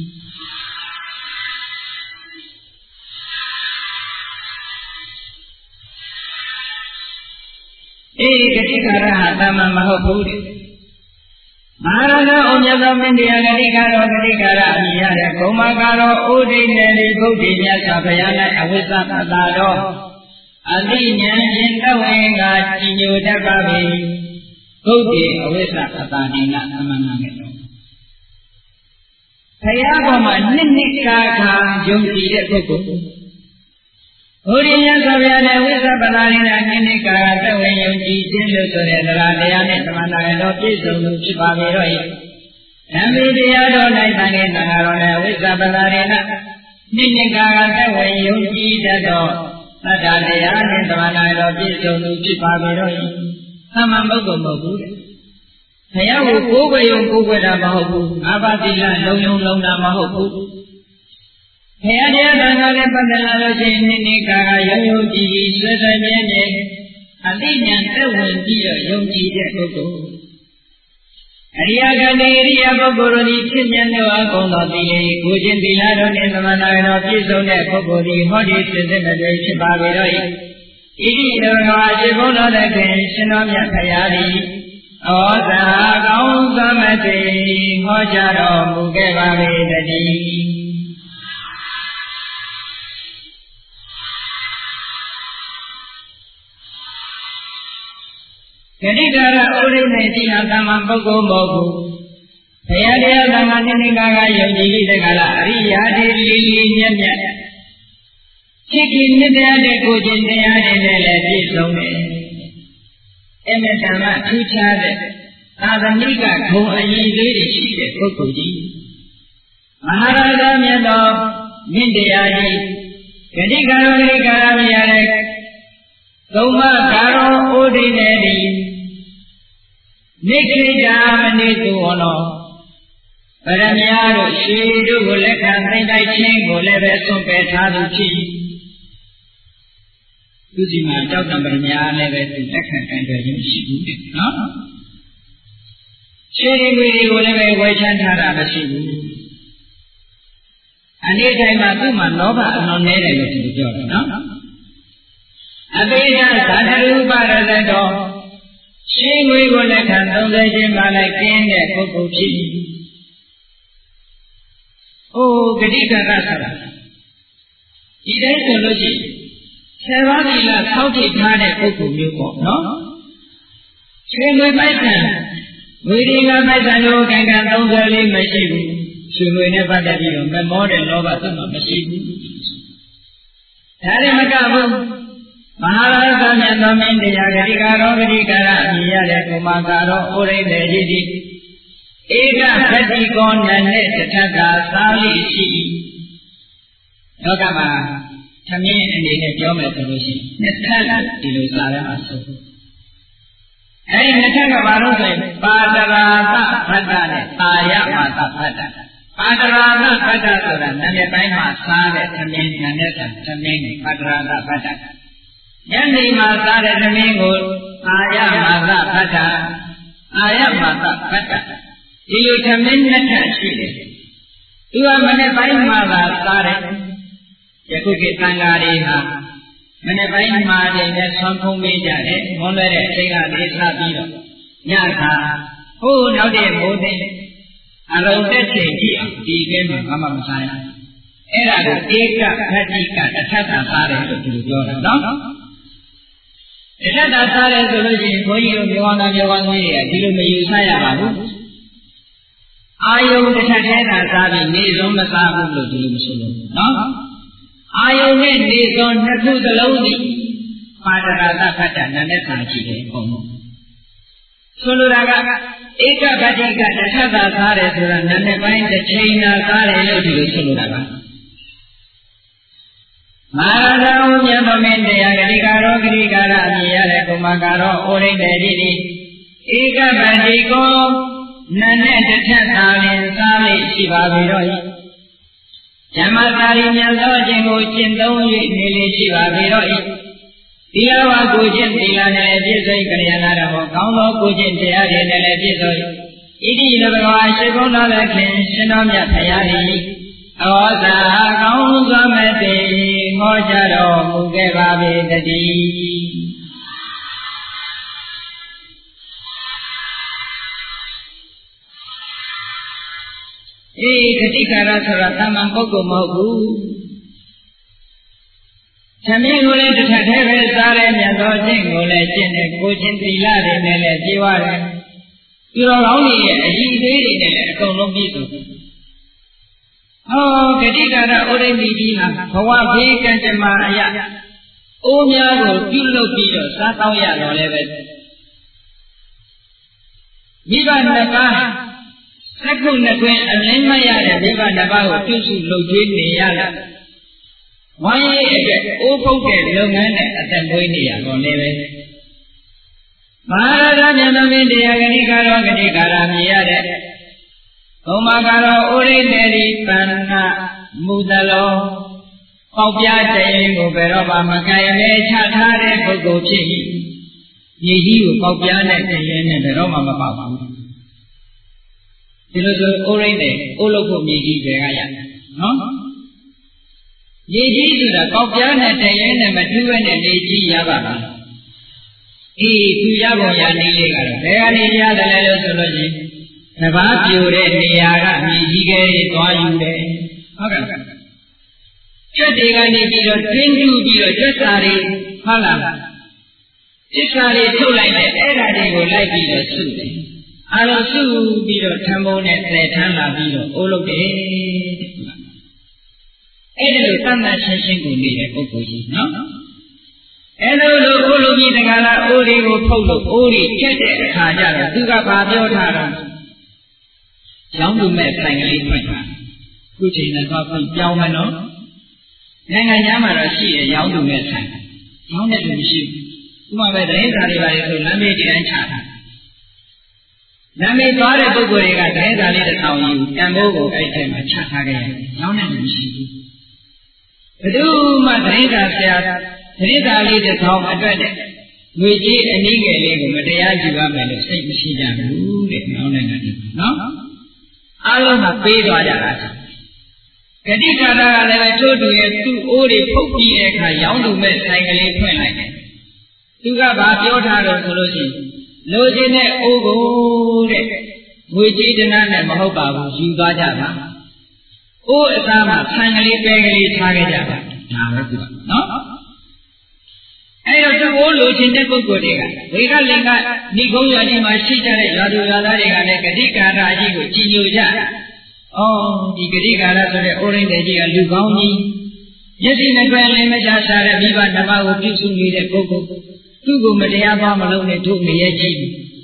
ဂတိကာရဟာတမန်မဟုတ်ဘူးတဲ့မဟာရဏဩမြတ်သောမင်းတရားဂတိကာရောဂတိကာရအမြင်ရတဲ့ဂုံမကာရောဥဒိနေတိဘုဒ္ဓမြတ်စွာဘုရား၌အဝိဇ္ဇပတာတော်အသိဉာဏ်ဖြင့်တဝေကကြည်ညိုတတ်ပါ၏သုတ်တိအဝိဇ္ဇပတာနိနသမဏနဲ့တော့ဘုရားပေါ်မှာနှစ်ကာယုံကြည်တဲ့ပုဂ္ဂိုလ်ဘုရားမြတ်စွာဘုရားနဲ့ဝိဇ္ဇပတာနိနနှစ်ကာသက်ဝင်ယုံကြည်ခြင်းလို့ဆိုတဲ့တရားတရားနဲ့သမဏနဲ့တော့ပြည့်စုံလို့ဖြစ်ပါပြီတော့၏ဓမ္မိတရားတော်၌သံဃာနာဂတော်နဲ့ဝိဇ္ဇပတာနိနနှစ်ကာသက်ဝင်ယုံကြည်တတ်သောသတ္တတရားနဲ့သမဏနဲ့တော့ပြည့်စုံလို့ဖြစ်ပါပြီတော့၏သမန်ပုဂ္ဂိုလ်မဟုတ်ဘူးတဲ့ဘုရားကိုကိုးကွယ်ယုံကိုးကွယ်တာမဟုတ်ဘူးအာဘတိလလုံယုံလုံတာမဟုတ်ဘူးဘုရားတရားသံဃာနဲ့ပတ်သက်လာလို့ရှိရင်နိကာကယုံယုံကြည်ကြည်ဆွေဆွေမြဲမြဲအသိဉာဏ်သက်ဝင်ပြီးတော့ယုံကြည်တဲ့ပုဂ္ဂိုလ်အရိယကတိအရိယပုဂ္ဂိုလ်တို့သည်ဖြစ်မြတ်သောအကုန်သောသီလကိုခြင်းသီလတို့နှင့်သမဏတော်ပြည့်စုံတဲ့ပုဂ္ဂိုလ်သည်ဟောဒီစစ်စစ်နဲ့ဖြစ်ပါပေတော့၏ဣတိတော်ကရှိဘုရားလည်းခင်ရှင်တော်မြတ်ဖရာသည်ဩဇာကောင်းသမတိဟောကြားတော်မူခဲ့ပါပေတည်းဂတိကာရဥရိနေတိဟာသမ္မာပုဂ္ဂိုလ်မဟုတ်ဘူးဘုရားတရားသံဃာနိကာကယုံကြည်ပြီးတဲ့ကလာအရိယာတိလီလီမြတ်မြတ်ဖြစ်ပြီးမြတ်တရားတဲ့ကိုခြင်းတရားတွေနဲ့လည်းပြည့်စုံတယ်အမေတ္တမထူးခြားတဲ့သာသနိကဂုဏ်အရည်လေးတွေရှိတဲ့ပုဂ္ဂိုလ်ကြီးမဟာရာဇမြတ်သောမြင့်တရားကြီးဂတိကာရောဂတိကာရမရတဲ့သုံးပါးကာရောဩဒိနေတိနိခိတာမနိတုဝနောပရမယာတို့ရှိတို့ကိုလက်ခံသိမ့်တိုက်ခြင်းကိုလည်းပဲဆွန့်ပယ်ထားသူဖြစ်သူစီမှာတောက်တံပရမယာလည်းပဲလက်ခံခံကြခြင်းရှိဘူးတဲ့နော်ရှိရီမီကိုလည်းပဲဝယ်ချမ်းထားတာမရှိဘူးအနေတိုင်းမှာသူ့မှာလောဘအလွန်နည်းတယ်လို့သူပြောတယ်နော်အပိဓာသတ္တရူပရဇတောရှိငွေကိုလက်ခံ30ခြင်းမှလည်းကျင်းတဲ့ပုဂ္ဂိုလ်ဖြစ်၏အိုးဂတိကရဆိုတာဒီတိုင်းဆိုလို့ရှိရင်10ပါးသီလဆောက်တည်ထားတဲ့ပုဂ္ဂိုလ်မျိုးပေါ့နော်ရှိငွေပိုက်ဆံဝိရိယပိုက်ဆံကိုကံကံ34မရှိဘူးရှိငွေနဲ့ပတ်သက်ပြီးတော့မမောတဲ့လောဘသူ့မှာမရှိဘူးဒါလည်းမကဘူးမဟာရာဇမြတ်သောမင်းတရားဂတိကာရောဂတိကာရအမည်ရတဲ့ကုမာကာရောဩရိတေတိတိဧကပတိကောနနဲ့တထတာသာလိရှိလောကမှာသမင်းအနေနဲ့ပြောမယ်ဆိုလို့ရှိရင်နှစ်ထပ်ဒီလိုစာရမှာဆိုအဲဒီနှစ်ထပ်ကဘာလို့ဆိုရင်ပါတရာသဖတ္တနဲ့အာယမသဖတ္တပါတရာသဖတ္တဆိုတာနာမည်ပိုင်းမှာစားတဲ့သမင်းနာနဲ့သမင်းပါတရာသဖတ္တညနေမှာစားတဲ့သမင်းကိုအာယမသဖတ္တအာယမသဖတ္တဒီလိုသမင်းနှစ်ထပ်ရှိတယ်သူကမနေ့ပိုင်းမှာသာစားတယ်ယခုခေတ်သံဃာတွေဟာမနေ့ပိုင်းမှာတင်နဲ့ဆွမ်းဖုံးပေးကြတယ်မွန်းလွဲတဲ့အချိန်ကလေးစပြီးတော့ညခါဟိုးနောက်တဲ့မိုးတဲ့အရုံတက်ချိန်ကြည့်အောင်ဒီကဲမှာမစားရအဲ့ဒါကိုဧကခတိကတထပ်သာစားတယ်လို့သူပြောတာနော်တထပ်သာစားတယ်ဆိုလို့ရှိရင်ဘုန်းကြီးတို့မြေဝါနာမြေဝါကြီးတွေကဒီလိုမယူဆရပါဘူးအာယုံတစ်ထပ်ထဲသာစားပြီးနေဆုံးမစားဘူးလို့ဒီလိုမဆိုလို့နော်အာယုံနဲ့နေဆုံးနှစ်ခုစလုံးဒီပါဒရာသဖတ္တနာနဲ့ဆာရှိတယ်ဟုတ်မို့ဆိုလိုတာကဧကပတိကတစ်ထပ်သာစားတယ်ဆိုတာနာနဲ့ပိုင်းတစ်ချိန်သာစားတယ်လို့ဒီလိုဆိုလိုတာပါမဟာရာဇမြတ်ဗမင်းတရားဂတိကာရောဂတိကာရအမည်ရတဲ့ကုမာကာရောဩရိတေတိတိဧကပတိကောနာနဲ့တစ်ထပ်သာလင်စားလိရှိပါပြီတော့ဓမ္မသာရိမြတ်သောအခြင်းကိုကျင့်သုံး၍နေလေရှိပါပေတော့၏သီလဝါကိုကျင့်သီလနဲ့ပြည့်စုံကြရနာတော်ကောင်းသောကိုကျင့်တရားတွေနဲ့လည်းပြည့်စုံဣတိလဘဂဝါရှိဘုရားလည်းခင်ရှင်တော်မြတ်ဖရာ၏ဩဇာကောင်းစွာမဲ့တေဟောကြားတော်မူခဲ့ပါပေတည်းဂတိကာရဆိုတာတာမန်ပုဂ္ဂိုလ်မဟုတ်ဘူးသမီးကိုလည်းတစ်ထပ်သေးပဲစားတယ်မြတ်သောကျင့်ကိုလည်းကျင့်တယ်ကိုချင်းသီလတွေနဲ့လည်းပြေဝတယ်သူတော်ကောင်းတွေရဲ့အကြီးသေးတွေနဲ့လည်းအကုန်လုံးပြည့်စုံဟောဂတိကာရဥဒိဋ္ဌိကြီးဟာဘဝဘေးကံကြမ္မာအရာအိုးများကိုပြုလုပ်ပြီးတော့စားတောင်းရတော့လည်းပဲမိဘနှစ်ပါးသက္ကုနှစ်တွင်အလင်းမရတဲ့မိဘနှစ်ပါးကိုပြုစုလုပ်ကျွေးနေရတာဝိုင်းရေးအတွက်အိုးပုတ်တဲ့လုပ်ငန်းနဲ့အသက်သွေးနေရတော့လည်းပဲမဟာရသမြတ်သမင်းတရားဂတိကာရောဂတိကာရမြည်ရတဲ့ဘုံမာကာရောဥရိသေတိပန္နမူတလောပေါက်ပြတရင်ကိုဘယ်တော့မှမကင်မဲချထားတဲ့ပုဂ္ဂိုလ်ဖြစ်၏မြေကြီးကိုပေါက်ပြနဲ့တရင်နဲ့ဘယ်တော့မှမပေါက်ဘူးဒီလိုဆိုဥရိသေဥလုတ်ဖို့မြေကြီးတွေကရနော်မြေကြီးဆိုတာပေါက်ပြနဲ့တရင်နဲ့မတူဘဲနဲ့မြေကြီးရပါလားအေးသူရပုံရနေလေးကတော့ဘယ်ကနေရတယ်လဲလို့ဆိုလို့ရှိရင်တဘာပြိုတဲ့နေရာကမြေကြီးကလေးသွားယူတယ်ဟုတ်ကဲ့ကျွတ်တွေကနေပြီးတော့တွင်းတူးပြီးတော့ကျွတ်စာတွေဟုတ်လားကျွတ်စာတွေထုတ်လိုက်တယ်အဲ့ဒါတွေကိုလိုက်ပြီးတော့စုတယ်အာလုံးစုပြီးတော့ထံပုံးနဲ့သဲထမ်းလာပြီးတော့အိုးလုပ်တယ်အဲ့ဒါလိုသတ်မှတ်ရှင်းရှင်းကိုနေတဲ့ပုဂ္ဂိုလ်ကြီးနော်အဲ့လိုလိုအိုးလုပ်ပြီးတကလားအိုးတွေကိုဖုတ်လို့အိုးတွေကျက်တဲ့အခါကျတော့သူကဘာပြောထားတော့ရောင်းသူမဲ့ဆိုင်ကလေးဖွင့်တာခုချိန်နဲ့တော့ပြောင်းမယ်နော်နိုင်ငံခြားမှာတော့ရှိရရောင်းသူမဲ့ဆိုင်ရောင်းတဲ့လူမရှိဘူးဥပမာပဲတိုင်းစာတွေပါလေဆိုလမ်းမေးတိုင်းချတာလမ်းမေးသွားတဲ့ပုဂ္ဂိုလ်တွေကတိုင်းစာလေးတစ်ထောင်ယူတန်ဖိုးကိုအဲ့ထဲမှာချထားခဲ့ရတယ်ရောင်းတဲ့လူမရှိဘူးဘယ်သူမှတိုင်းစာဆရာတိုင်းစာလေးတစ်ထောင်အတွက်တဲ့ငွေကြီးအနည်းငယ်လေးကိုမတရားယူရမယ်လို့စိတ်မရှိကြဘူးတဲ့နောင်နိုင်ငံတွေနော်အားလုံးကပေးသွားကြတာဂတိကာရကလည်းပဲထိုးတူရဲ့သူ့အိုးတွေဖုတ်ပြီးတဲ့အခါရောင်းသူမဲ့ဆိုင်ကလေးဖွင့်လိုက်တယ်သူကဘာပြောထားတော့ဆိုလို့ရှိရင်လိုချင်တဲ့အိုးကိုတဲ့ငွေကြေးတနာနဲ့မဟုတ်ပါဘူးယူသွားကြပါအိုးအသားမှာဆံကလေးပဲကလေးထားခဲ့ကြပါဒါပဲသူကနော်အဲ့တော့သူ့ကိုလိုချင်တဲ့ပုဂ္ဂိုလ်တွေကဝေကလင်္ကဏိကုံးရွာကြီးမှာရှိကြတဲ့ရွာသူရွာသားတွေကလည်းဂတိကာရအကြီးကိုကြည်ညိုကြ။အော်ဒီဂတိကာရဆိုတဲ့ဩရိန္ဒကြီးကလူကောင်းကြီးမျက်စိနဲ့တွေ့လည်းမချရှာတဲ့မိဘနှစ်ပါးကိုပြုစုနေတဲ့ပုဂ္ဂိုလ်သူ့ကိုမတရားပါမလုပ်နဲ့တို့ငရဲကြီး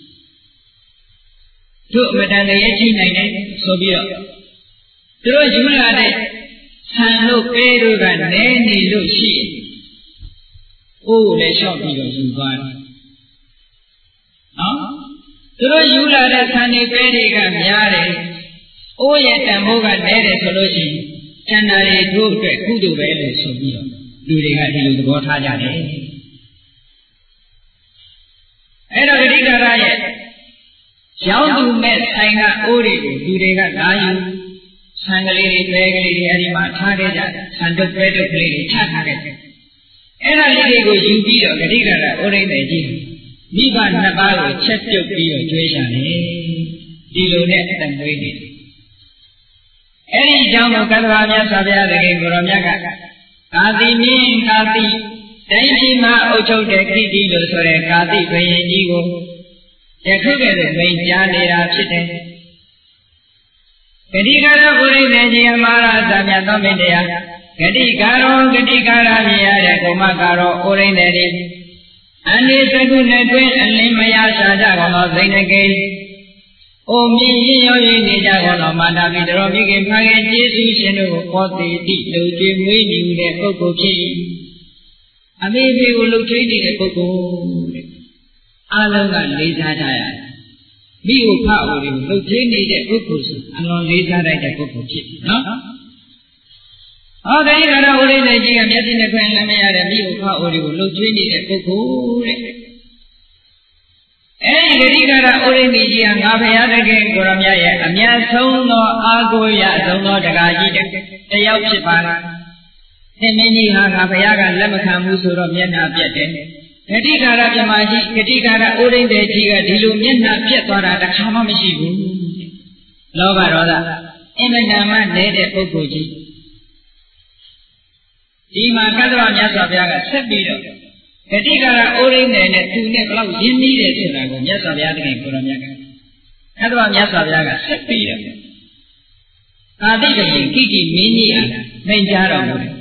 တို့အမတန်ငရဲကြီးနိုင်တယ်ဆိုပြီးတော့သူတို့ယူလာတဲ့ဆံတို့ကဲတို့ကနဲနေလို့ရှိရင်အိုးကိုလည်းလျှောက်ပြီးတော့ယူသွားတယ်နော်သူတို့ယူလာတဲ့ဆံတွေပဲတွေကများတယ်အိုးရဲ့တန်ဖိုးကနဲတယ်ဆိုလို့ရှိရင်ကျန်တာတွေတို့အတွက်ကုသိုလ်ပဲလို့ဆိုပြီးတော့လူတွေကဒီလိုသဘောထားကြတယ်အဲ့တော့ဂတိကာရရဲ့ရောင်းသူမဲ့ဆိုင်ကအိုးတွေကိုလူတွေကလာယူဆံကလေးတွေပဲကလေးတွေအဲဒီမှာထားခဲ့ကြတယ်ဆံတုပ်ပဲတုပ်ကလေးတွေချထားခဲ့တယ်အဲ့ဒါလေးတွေကိုယူပြီးတော့ဂတိကာရဩရိသေကြီးမိဘနှစ်ပါးကိုချက်ပြုတ်ပြီးတော့ကျွေးရှာတယ်ဒီလိုနဲ့အတန်မွေးနေတယ်အဲ့ဒီအကြောင်းကိုကတ္တဗာမြတ်စွာဘုရားသခင်ကိုရောမြတ်ကကာတိမင်းကာတိတိုင်းပြည်မှာအုပ်ချုပ်တဲ့ခိတိလို့ဆိုတဲ့ကာတိဘုရင်ကြီးကိုယခုကဲ့သို့မိန့်ကြားနေတာဖြစ်တယ်ဂတိကာရဩရိသေကြီးအမှားရသမြတ်သောမင်းတရားဂတိကာရောဂတိကာရမြင်ရတဲ့ဂုမကာရောဩရိသေတိအနိသကုနဲ့တွင်အလင်းမရရှာကြကုန်သောစိတ်နှကိအိုမြင့်ရင်ရောရည်နေကြကုန်သောမာတာပိတရောမိခင်ဖခင်ကျေးဇူးရှင်တို့ကိုခေါ်သည်တိလူကျွေးမွေးမြူတဲ့ပုဂ္ဂိုလ်ဖြစ်၏အမေဖေကိုလှုပ်ထိန်နေတဲ့ပုဂ္ဂိုလ်တဲ့အလုံးကလေးစားကြရတယ်မိကိုဖအိုတွေကိုလှုပ်ထိန်နေတဲ့ပုဂ္ဂိုလ်ဆိုအလွန်လေးစားတဲ့ပုဂ္ဂိုလ်ဖြစ်နော်ဟောဂိကာရဝိရိသေကြီးကမျက်စိနဲ့ခွင့်လည်းမရတဲ့မိကိုဖအိုတွေကိုလှုပ်ကျွေးနေတဲ့ပုဂ္ဂိုလ်တဲ့အဲဒီဂရိကာရဩရိသေကြီးဟာငါဘုရားသခင်ကိုရမြတ်ရဲ့အမြတ်ဆုံးသောအာကိုရအဆုံးသောတရားကြီးတယောက်ဖြစ်ပါလားသင်မင်းကြီးဟာငါဘုရားကလက်မခံဘူးဆိုတော့မျက်နှာပြတ်တယ်ဂတိကာရပြမကြီးဂတိကာရဩရိသေကြီးကဒီလိုမျက်နှာပြတ်သွားတာတစ်ခါမှမရှိဘူးလောဘဒေါသအင်မတန်မှနေတဲ့ပုဂ္ဂိုလ်ကြီးဒီမှာကတ္တဝမြတ်စွာဘုရားကဆက်ပြီးတော့ဂတိကာရအိုးရင်းနယ်နဲ့သူနဲ့ဘလောက်ရင်းနှီးတယ်ဆိုတာကိုမြတ်စွာဘုရားတခင်ကိုရောမြတ်ကကတ္တဝမြတ်စွာဘုရားကဆက်ပြီးတော့အာတိကရင်ကိကိမင်းကြီးအားနှိမ်ကြားတော်မူတယ်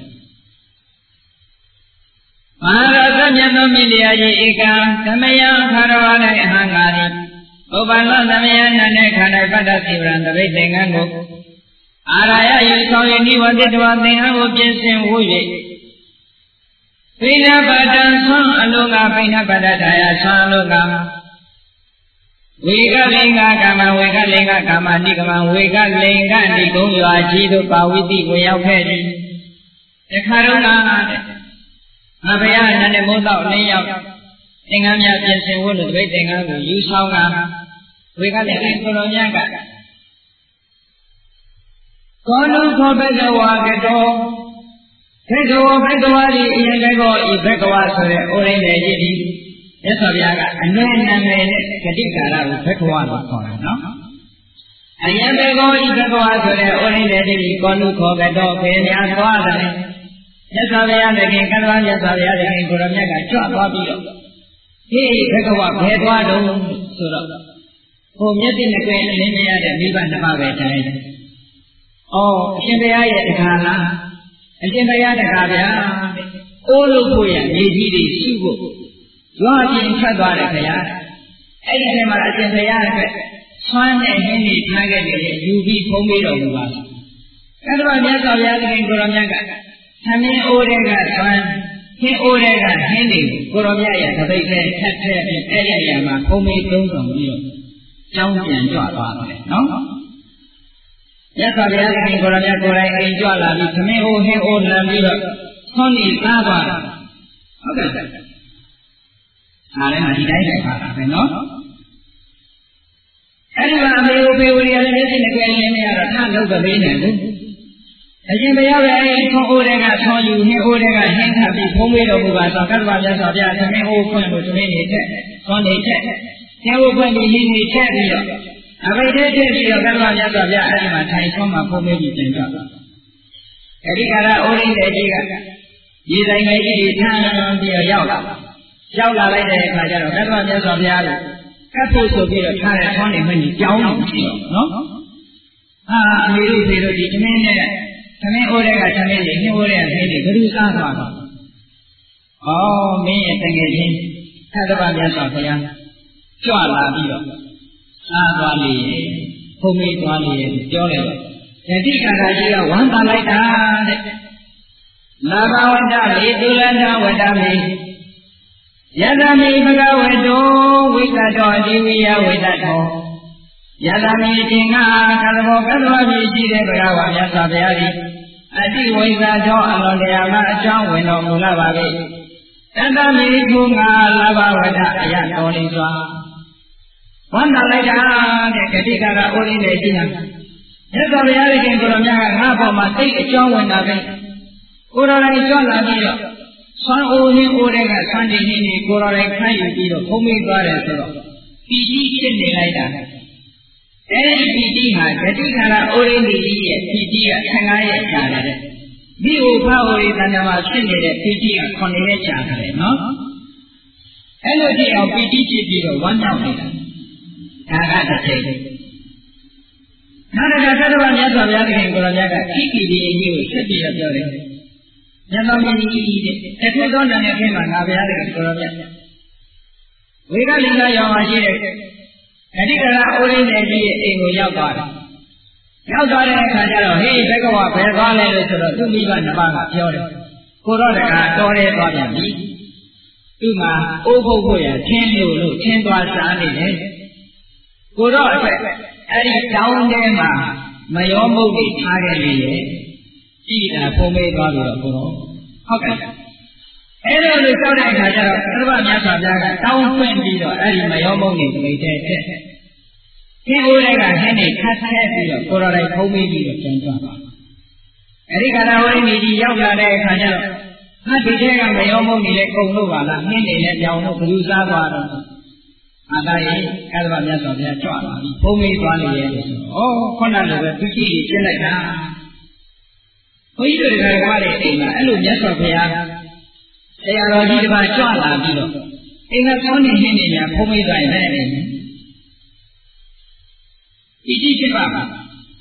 မဟာရသမြတ်သောမြင့်တရားကြီးဧကံသမယခါရဝ၌အဟံငါရိဥပ္ပန္နသမယနန္ဒေခန္ဓာပတ္တသိဗရံတပိတ်သင်္ကန်းကိုအာရယယူဆောင်၍နိဝတိတဝသင်္ကန်းကိုပြင်ဆင်ဝှ၍ပိဏပတ္တံဆွမ်းအလုံးကပိဏပတ္တထာယဆွမ်းအလုံးကဝေကလင်္ကာကာမဝေကလင်္ကာကာမနိကမဝေကလင်္ကာနိဂုံးရွာကြီးတို့ပါဝိတိကိုရောက်ခဲ့သည်တခါတော့ငါဘုရားနန္ဒမိုးတော့လင်းရောက်သင်္ကန်းများပြင်ဆင်ဖို့လို့တပိတ်သင်္ကန်းကိုယူဆောင်တာဝေကလင်္ကာကိုတော်မြတ်ကကောနုခောဘဂဝါကတောဘေကဝဘေကဝါဒီအရင်ကကောဤဘေကဝါဆိုတဲ့ဩရင်းတဲ့ကြီးဒီမြတ်စွာဘုရားကအနွယ်နာမည်နဲ့ဂတိကာရကိုဘေကဝါလို့ခေါ်တာနော်အရင်ဘေကဝါဤဘေကဝါဆိုတဲ့ဩရင်းတဲ့ကြီးဒီကောနုခောဘတောဖေများသွားတယ်မြတ်စွာဘုရားတခင်ကတ္တဝမြတ်စွာဘုရားတခင်ကိုရောမြတ်ကကြွသွားပြီးတော့ဟေးဘေကဝါဘယ်သွားတော့ဆိုတော့ဟိုမျက်စိနဲ့ကြွယ်အလင်းမရတဲ့မိဘနှစ်ပါးပဲတိုင်းဩအရှင်ဘုရားရဲ့တခါလားအရှင်ဘုရားတခါဗျာအိုးလို့ဖို့ရမြေကြီးတွေစုဖို့ရွာပြင်ထွက်သွားတယ်ခင်ဗျာအဲ့ဒီထဲမှာအရှင်ဘုရားအတွက်ဆွမ်းတဲ့ဟင်းတွေထားခဲ့တယ်ယူပြီးဖုံးပေးတော်မူပါလားအဲ့တော့မြတ်စွာဘုရားသခင်ကိုရောမြတ်ကသမင်းအိုးတွေကဆွမ်းဟင်းအိုးတွေကဟင်းတွေကိုရောမြတ်ရဲ့တပိတ်နဲ့ထက်ပြီးအဲ့ဒီအရာမှာဖုံးပေးသုံးဆောင်ပြီးတော့ကျောင်းပြန်ကြွသွားတယ်နော်မြတ်စွာဘုရားသခင်ကိုရောမြတ်ကိုယ်တိုင်အိမ်ကြွလာပြီးသမင်းအိုးဟင်းအိုးလမ်းပြီးတော့ဆွမ်းနေသားသွားတာဟုတ်ကဲ့အားလည်းဒီတိုင်းပဲပါတာပဲနော်အဲ့ဒီမှာအမေကိုဖေဝရီရလည်းမျက်စိနဲ့ကြည့်ရင်လည်းတော့ထားလို့ပဲနေတယ်အရှင်ဘုရားရဲ့အဲ့ထုံးအိုးတွေကဆောင်းယူဟင်းအိုးတွေကဟင်းခတ်ပြီးဖုံးပေးတော်မူပါသောကတ္တဝမြတ်စွာဘုရားသမင်းအိုးဖွင့်လို့သမင်းနေတက်ဆောင်းနေတက်ဟင်းအိုးဖွင့်ပြီးဟင်းနေတက်ပြီးတော့အဘိဓိတက်ပြီးတော့ကတ္တဝမြတ်စွာဘုရားအဲ့ဒီမှာထိုင်ဆုံးမှာဖုံးပေးပြီးပြန်ကြတာအဲ့ဒီကရအိုးရင်းတဲ့ကြီးကရေတိုင်းကြီးတွေထမ်းပြီးတော့ရောက်လာလိုက်တဲ့အခါကျတော့ကတ္တဝမြတ်စွာဘုရားကကတ်ဖို့ဆိုပြီးတော့ထားတဲ့ဆောင်းနေမှကြီးကြောင်းလို့ရှိတော့နော်အမေတို့ဖေတို့ဒီသမင်းနဲ့သမင်းအိုးတွေကသမင်းတွေနှိုးအိုးတွေကဖေးတွေဘယ်သူစားသွားတော့မင်းရဲ့တကယ်ချင်းသတ္တဗမြတ်စွာဘုရားကြွလာပြီးတော့စားသွားလေဖုံးမေးသွားလေပြောတယ်ယတိကာရကြီးကဝမ်းသာလိုက်တာတဲ့လာဘဝတ္တလေဒုလန္တဝတ္တမေယသမိဘဂဝတောဝိကတောအတိဝိယဝိတ္တောယသမိတင်္ဂကသဘောကတ္တဝမြည်ရှိတဲ့ဘဂဝါမြတ်စွာဘုရားသည်အတိဝိဇ္ဇာသောအလွန်တရားမှအကြောင်းဝင်တော်မူလာပါ၏တတမိကုငါလာဘဝတ္တအယတော်လေးစွာဝန္တာလိုက်တာတဲ့ဂတိကာရအိုးရင်းနဲ့ရှိတာမြတ်စွာဘုရားရှင်ကိုယ်တော်မြတ်ကငါ့ဘောမှာသိအကြောင်းဝင်တာပဲကိုယ်တော်လည်းကြွလာပြီးတော့ဆွမ်းအိုးရင်းအိုးတွေကဆန်းနေနေကိုယ်တော်လည်းခံယူပြီးတော့ဖုံးမေးသွားတယ်ဆိုတော့ပီတိဖြစ်နေလိုက်တာအဲဒီပီတိဟာဂတိကာရအိုးရင်းကြီးရဲ့ပီတိက15ရက်ကြာတယ်မိဟုဖာဟိုရီတဏ္ဍာမှာဖြစ်နေတဲ့ပီတိက9ရက်ကြာတယ်နော်အဲ့လိုဖြစ်အောင်ပီတိဖြစ်ပြီးတော့ဝမ်းမြောက်နေတာဒါကတစ်ချိန်နောက်တစ်ခါသတ္တဝါမြတ်စွာဘုရားသခင်ကိုယ်တော်မြတ်ကခိကိဒီအကြီးကိုဆက်ပြီးတော့ပြောတယ်မြတ်တော်မြတ်ကြီးတဲ့တခုသောနာနဲ့ခင်မှာငါဘုရားသခင်ကိုယ်တော်မြတ်ဝေကလင်္ကာရောင်မှာရှိတဲ့အဓိကရာအိုးရင်းတဲ့ကြီးရဲ့အိမ်ကိုရောက်သွားတယ်ရောက်သွားတဲ့အခါကျတော့ဟေးဘဂဝါဘယ်သွားလဲလို့ဆိုတော့သူ့မိဘနှစ်ပါးကပြောတယ်ကိုတော့တခါတော်ရဲသွားပြန်ပြီသူ့မှာအိုးဖုတ်ဖို့ရထင်းလို့ထင်းသွားစားနေတယ်ကိုတော့အဲ့ဒီတောင်းထဲမှာမယောမုတ်တွေထားခဲ့လေရဲ့ကြည်တာဖုံးမေးသွားပြီးတော့ကိုတော့ဟုတ်ကဲ့အဲ့လိုလို့ကြောက်တဲ့အခါကျတော့သတ္တဝမြတ်စွာဘုရားကတောင်းဖွင့်ပြီးတော့အဲ့ဒီမယောမုတ်တွေပြိတဲ့ခင်းအိုးတွေကဟင်းတွေခတ်ဆဲပြီးတော့ကိုတော်တိုင်ဖုံးမေးပြီးတော့ကျန်သွားပါအဲ့ဒီခါတော်ဝိနည်းကြီးရောက်လာတဲ့အခါကျတော့ဒီထဲကမယောမုတ်တွေလည်းကုန်လို့ပါလားဟင်းတွေလည်းပြောင်းလို့ဘယ်သူစားသွားတော့အာသာရေကသဗ္ဗမြတ်စွာဘုရားကြွလာပြီဘုံမေးသွားလေရဲ့ဆိုဩခုနကလည်းသူကြည့်ကြည့်လိုက်တာဘုန်းကြီးတို့ကလည်းအိမ်မှာအဲ့လိုမြတ်စွာဘုရားဆရာတော်ကြီးတစ်ပါးကြွလာပြီးတော့အိမ်ကကောင်းနေနေများဖုံးမိသွားရင်လည်းဒီကြည့်ဖြစ်ပါမှာ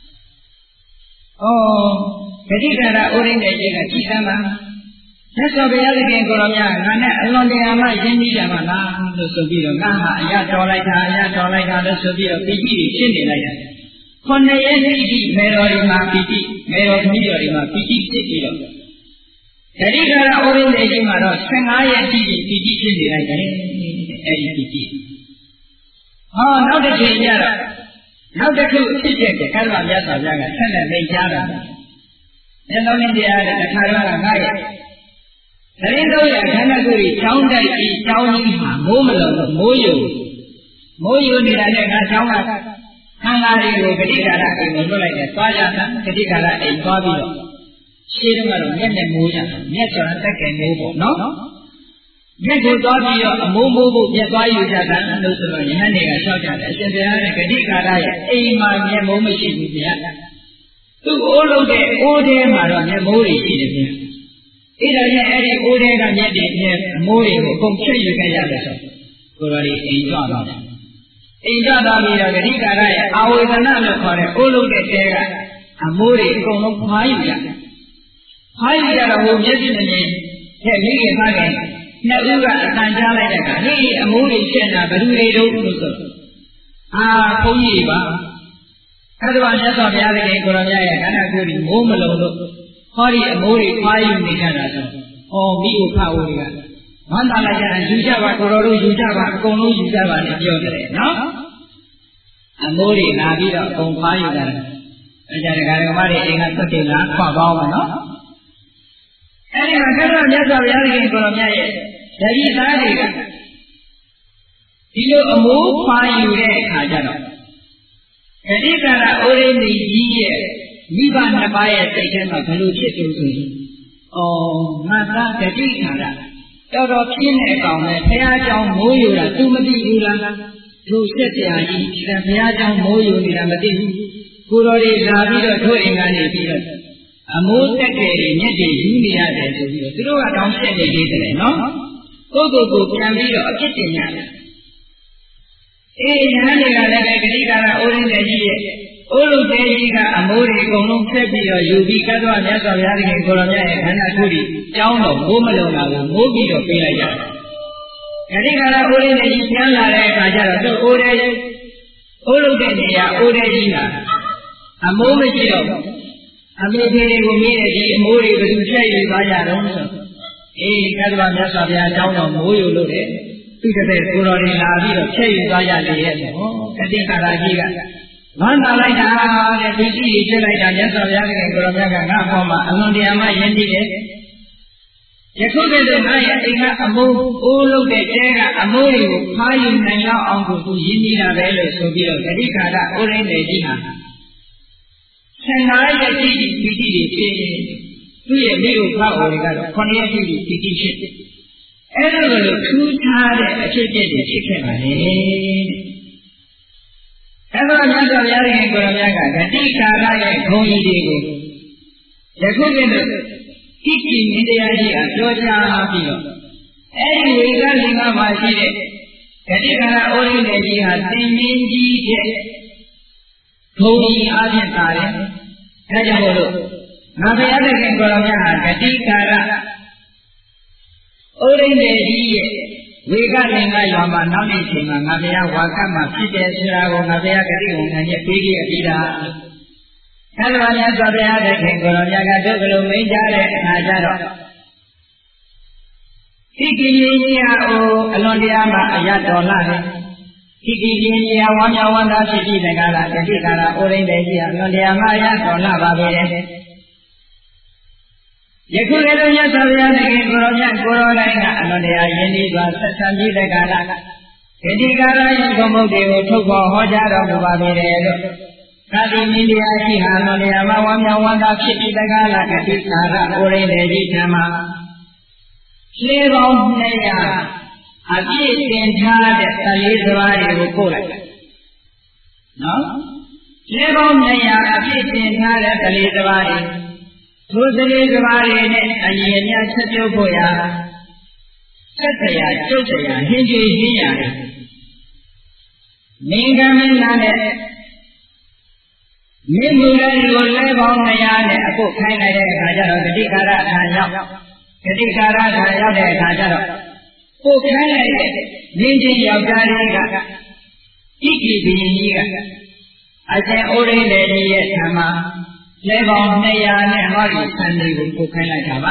ဂတိကာရဥရင်းတဲ့ကြီးကကြည်စမ်းပါမြတ်စွာဘုရားသခင်ကိုရောမြတ်ငါနဲ့အလွန်တရာမှယဉ်ကျေးကြပါလားလို့ဆိုပြီးတော့ငါဟာအရာတော်လိုက်တာလို့ဆိုပြီးတော့ပီတိရှင်းနေလိုက်တယ်ခုနှစ်ရက်ပီတိမေတော်ဒီမှာပီတိမေတော်ခမီးတော်ဒီမှာပီတိဖြစ်ပြီးတော့ဂတိကာရဥရင်းတဲ့ကြီးမှာတော့15ရက်ပီတိဖြစ်နေလိုက်တယ်အဲ့ဒီပီတိနောက်တစ်ချိန်ကျတော့နောက်တစ်ခုဖြစ်တဲ့ကဲမြတ်စွာဘုရားကဆက်လက်မိန့်ကြားတာမျက်လုံးနဲ့တရားတဲ့အခါတော့ငါရဲ့သတင်းတော့ရခန္ဓာကိုယ်ကြီးကြောင်းတိုက်ပြီးကြောင်းကြီးမှာမိုးမလုံးလို့မိုးယူနေတာနဲ့ငါကြောင်းကခန္ဓာတွေကိုဂတိကာရအိမ်ကိုလွတ်လိုက်တယ်သွားကြတာဂတိကာရအိမ်သွားပြီးတော့ရှင်းတော့မျက်နဲ့မိုးကြမျက်ဆိုတာတက်ကဲမိုးပေါ့နော်မျက်ကိုသွားပြီးတော့အမိုးမိုးဖို့မျက်သွားယူကြတာလို့ဆိုတော့ယဟန်တွေကရှောက်ကြတယ်အရှင်ဘုရားရဲ့ဂတိကာရရဲ့အိမ်မှာမျက်မိုးမရှိဘူးဗျာသူ့အိုးလုံးတဲ့အိုးထဲမှာတော့မျက်မိုးတွေရှိတယ်ဗျာအဲ့ဒါနဲ့အဲ့ဒီအိုးထဲကမျက်တွေမျက်အမိုးတွေကိုအကုန်ချက်ယူခဲ့ရတယ်ဆိုကိုယ်တော်ဒီအိမ်ကြွသွားတယ်အိမ်ကြွသွားပြီးတော့ဂတိကာရရဲ့အာဝေဒနာလို့ခေါ်တဲ့အိုးလုံးတဲ့တဲကအမိုးတွေအကုန်လုံးဖားယူရတယ်ဖားယူရတော့ဟိုမျက်စိမမြင်တဲ့မိခင်မခင်နှစ်ဦးကအတန်ကြားလိုက်တဲ့အခါဟေးအမိုးတွေရှင်းတာဘယ်သူတွေတို့လို့ဆိုဘုန်းကြီးပါအဲ့ဒါမြတ်စွာဘုရားသခင်ကိုရောမြတ်ရဲ့ခန္ဓာကိုယ်ကြီးမိုးမလုံးလို့ဟောဒီအမိုးတွေဖားယူနေကြတာဆိုမိဥဖဝေကဝမ်းသာလိုက်ကြတာယူကြပါကိုရောတို့ယူကြပါအကုန်လုံးယူကြပါနဲ့ပြောတယ်နော်အမိုးတွေလာပြီးတော့အကုန်ဖားယူကြတယ်အဲ့ဒါဒကာဒကမတွေအိမ်ကသက်တင်လာခွာပေါင်းပါနော်အဲ့ဒီမှာခန္ဓာမြတ်စွာဘုရားသခင်ကိုရောမြတ်ရဲ့ဓာတိသားတွေကဒီလိုအမိုးဖားယူတဲ့အခါကျတော့ဂတိကာရဩရိမိကြီးရဲ့မိဘနှစ်ပါးရဲ့စိတ်ထဲမှာဘယ်လိုဖြစ်လို့ဆိုရင်ငါသားဂတိကာရတော်တော်ပြင်းတဲ့အကောင်နဲ့ဘုရားကျောင်းမိုးယူတာသူမသိဘူးလားသူဆက်ပြာကြီးဒီကဘုရားကျောင်းမိုးယူနေတာမသိဘူးကိုတော်တွေလာပြီးတော့တို့အိမ်ကနေပြီးတော့အမိုးတက်တယ်မျက်တွေယူနေရတယ်ဆိုပြီးတော့သူတို့ကတောင်းဆက်နေသေးတယ်နော်ကိုယ့်ကိုယ်ပြန်ပြီးတော့အပြစ်တင်ရတယ်ယဟန်တွေကလည်းဂတိကာရဩရင်းတဲ့ကြီးရဲ့အိုးလုံးတဲ့ကြီးကအမိုးတွေအကုန်လုံးဖက်ပြီးတော့ယူပြီးကတ်တော်မြတ်စွာဘုရားသခင်ကိုရောမြတ်ရဲ့ခန္ဓာကိုယ်ကြီးကျောင်းတော်မိုးမလုံတာကိုမိုးပြီးတော့ပေးလိုက်ရတယ်ဂတိကာရဩရင်းတဲ့ကြီးပြန်လာတဲ့အခါကျတော့သူ့အိုးတဲ့အိုးလုံးတဲ့နေရာအိုးတဲ့ကြီးကအမိုးမရှိတော့ဘူးအမေဖေတွေကိုမေးတဲ့ဒီအမိုးတွေဘယ်သူဆက်ယူသွားကြတော့ဆိုကတ်တော်မြတ်စွာဘုရားကျောင်းတော်မိုးယူလို့တဲ့သူတပည့်ကိုတော်တွေလာပြီးတော့ဖြည့်ယူသွားရလေရဲ့ဆိုဂတိကာရကြီးကဝမ်းသာလိုက်တာတဲ့ဒီကြည့်ဖြစ်လိုက်တာမြတ်စွာဘုရားခင်ကိုရောမြတ်ကငါ့ဘောမှာအလွန်တရာမှယဉ်ကျေးတယ်ယခုတည်းကငါရဲ့အိမ်ကအမိုးအိုးလုံးတဲ့တဲကအမိုးတွေကိုဖားယူနိုင်လောက်အောင်ကိုသူယဉ်ကျေးတာပဲလို့ဆိုပြီးတော့ဂတိကာရဩရင်းတဲ့ကြီးဟာ15ရက်ရှိပီတိတွေဖြစ်သူ့ရဲ့မိဘဖဝေကတော့9ရက်ရှိပီတိဖြစ်အဲ့ဒါလိုထူးခြားတဲ့အဖြစ်အပျက်တွေဖြစ်ခဲ့ပါလေအဲ့တော့မြတ်စွာဘုရားရှင်ကိုယ်တော်မြတ်ကဂတိကာရရဲ့ဂုဏ်ကြီးတွေကိုယခုကတည်းကကိတိမင်းတရားကြီးကပြောကြားပြီးတော့အဲ့ဒီဝေကလင်္ကာမှာရှိတဲ့ဂတိကာရဩရိနေကြီးဟာသင်္မင်းကြီးတဲ့ဂုဏ်ကြီးအားဖြင့်သာတယ်ဒါကြောင့်မို့လို့ငါဘုရားသခင်ကိုယ်တော်မြတ်ဟာဂတိကာရဩရိနေကြီးရဲ့ဝေကလင်္ကာရွာမှာနောက်နေ့ချိန်မှာငါဘုရားဝါကမှာဖြစ်တယ်ဆိုတာကိုငါဘုရားဂတိဝန်ခံချက်ပေးခဲ့ပြီးတာအဲ့ဒါမြတ်စွာဘုရားသခင်ကိုယ်တော်မြတ်ကတို့ကလေးမိန့်ကြားတဲ့အခါကျတော့ဒီကိလေသာအလွန်တရားမှာအရတော်လာတယ်ဒီကိလေသာဝါမျှဝန္တာဖြစ်ပြီးတကားလားဂတိကာရဩရိနေကြီးအလွန်တရားမှာအရတော်လာပါပဲယခုလည်းမြတ်စွာဘုရားသခင်ကိုရောမြတ်ကိုရောတိုင်းကအလွန်တရာယဉ်ကျေးစွာဆက်ဆံပြီးတဲ့ကာလဂတိကာရယုံဘုံတွေကိုထုတ်ဖော်ဟောကြားတော်မူပါပေတယ်လို့သာတိမင်းတရားရှိဟာလွန်တရာမှာဝမ်းမြောက်ဝမ်းသာဖြစ်ပြီးတဲ့ကာလဂတိကာရဩရိနေကြီးဓမ္မရှင်းပေါင်း200အပြည့်တင်ထားတဲ့14စပါးတွေကိုပို့လိုက်နော်ရှင်းပေါင်း200အပြည့်တင်ထားတဲ့14စပါးတွေသူစလေးစပါးတွေနဲ့အရင်များချက်ပြုတ်ဖို့ရာဆက်တရားကျုပ်တရားဟင်းကျွေးဟင်းရတယ်မင်္ဂမင်းသားနဲ့မိမှုလေးကိုလဲပေါင်း200နဲ့အခုခိုင်းလိုက်တဲ့အခါကျတော့ဂတိကာရခံရောက်ဂတိကာရခံရောက်တဲ့အခါကျတော့ကိုခိုင်းလိုက်တဲ့နင်းချင်းယောက်ျားလေးကဣတိဘိကြီးကအရှင်ဩရိန္ဒေကြီးရဲ့ဓမ္မလဲပေါင်း200နဲ့ဟောဒီဆံလေးကိုခိုင်းလိုက်တာပါ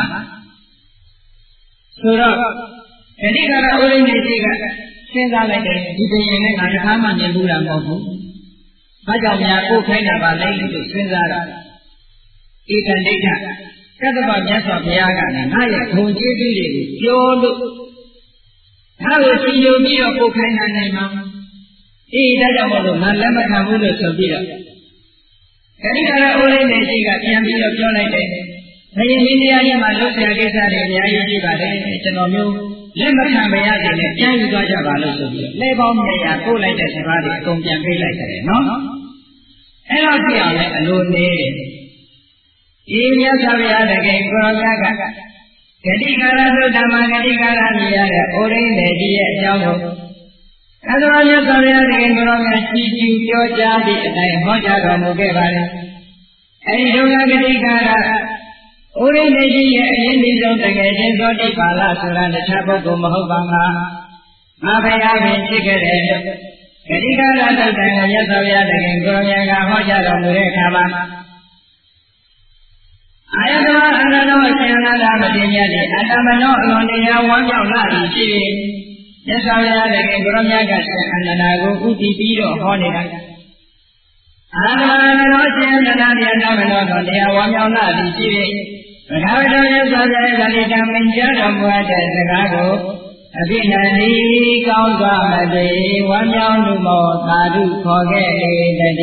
ဆိုတော့ဂတိကာရဩရိန္ဒေကြီးကစဉ်းစားလိုက်တယ်ဒီဘိရင်နဲ့ငါတစ်ခါမှမြင်ဘူးတာမဟုတ်ဘူး။ဘာကြောင့်များကိုခိုင်းတာပါလဲလို့စဉ်းစားတော့ဧကဒိဋ္ဌကတ္တဗမြတ်စွာဘုရားကလည်းငါရဲ့ဂုဏ်ကျေးဇူးတွေကိုပြောလို့ငါ့ကိုကြည်ညိုပြီးတော့ကိုခိုင်းနိုင်မှာဒါကြောင့်မို့လို့ငါလက်မခံဘူးလို့ဆိုပြီးတော့ဂတိကာရဩရိန္ဒေကြီးကပြန်ပြီးတော့ပြောလိုက်တယ်။ဘယင်ဒီနေရာကြီးမှာလုပ်ရကိစ္စတွေအများကြီးရှိပါတယ်ကျွန်တော်မျိုးလက်မခံမရတဲ့နဲ့ပြန်ယူသွားကြပါလို့ဆိုပြီးလဲပေါင်း200ပို့လိုက်တဲ့စကားတွေအကုန်ပြန်ပေးလိုက်တယ်နော်အဲ့တော့ကြည့်အောင်လဲအလိုနေဒီမြတ်စွာဘုရားတကယ်ကိုရောမြတ်ကဂတိကာရသုဓမ္မဂတိကာရမြည်ရတဲ့ဩရိန္ဒေကြီးရဲ့အကြောင်းကိုသတ္တဝါမြတ်စွာဘုရားတကယ်ကိုရောမြတ်ကြည်ကျူပြောကြားသည့်အတိုင်းဟောကြားတော်မူခဲ့ပါတယ်အဲ့ဒီဒုက္ခဂတိကာရဩရိန္ဒေကြီးရဲ့အရင်ဒီဆုံးတကယ်ချင်းသောတိပါဠဆိုတာတခြားပုဂ္ဂိုလ်မဟုတ်ပါမှာငါဘုရားပင်ဖြစ်ခဲ့တယ်လို့ဂတိကာရသုတ်တံကမြတ်စွာဘုရားတကယ်ကိုရောမြတ်ကဟောကြားတော်မူတဲ့အခါမှာအာယတဝအနန္တောအရှင်အနန္ဒမတိမြတ်၏အတ္တမနောအလွန်တရားဝမ်းမြောက်လာသည်ဖြစ်၍မြတ်စွာဘုရားတကယ်ကိုရောမြတ်ကရှင်အနန္ဒကိုဥတည်ပြီးတော့ဟောနေတာအာတမနောအရှင်အနန္ဒမြတ်မနောတော်တရားဝမ်းမြောက်လာသည်ဖြစ်၍ဘဂဝတ္တမြတ်စွာဘုရားဂလိတံမင်ကြားတော်မူတဲ့စကားကိုအဘိနန္ဒီကောင်းစွာမသိဝမ်းမြောက်မှုမောသာဓုခေါ်ခဲ့လေတည်း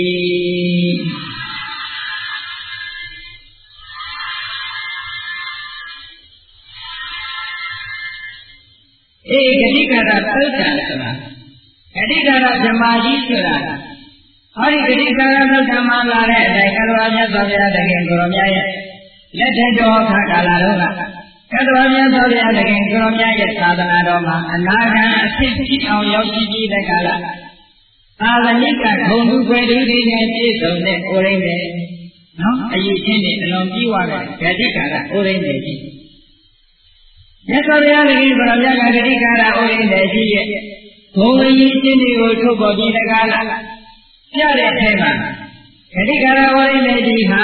ဂတိကာရသုတ်တံဆိုတာဂတိကာရဓမ္မကြီးဆိုတာဟောဒီဂတိကာရသုတ်တံမှာလာတဲ့အတိုင်းကတ္တဝမြတ်စွာဘုရားတကယ်ကိုရောမြတ်ရဲ့လက်ထက်တော်ခါကာလတော့ကတ္တဝမြတ်စွာဘုရားတကယ်ကိုရောမြတ်ရဲ့သာသနာတော်မှာအနာဂံအဖြစ်ဖြစ်အောင်ရောက်ရှိပြီးတဲ့ကာလသာသနိကဂုဏ်သူွယ်သူတွေနဲ့ပြည့်စုံတဲ့ဩရိန္ဒေနော်အရေးချင်းတွေအလွန်ပြီးွားတဲ့ဂတိကာရဩရိန္ဒေကြီးမြတ်စွာဘုရားတကယ်ကိုရောမြတ်ကဂတိကာရဩရိန္ဒေကြီးရဲ့ဂုဏ်အရေးချင်းတွေကိုထုတ်ပေါ်ပြီးတဲ့ကာလပြတဲ့အထဲမှာဂတိကာရဩရိန္ဒေကြီးဟာ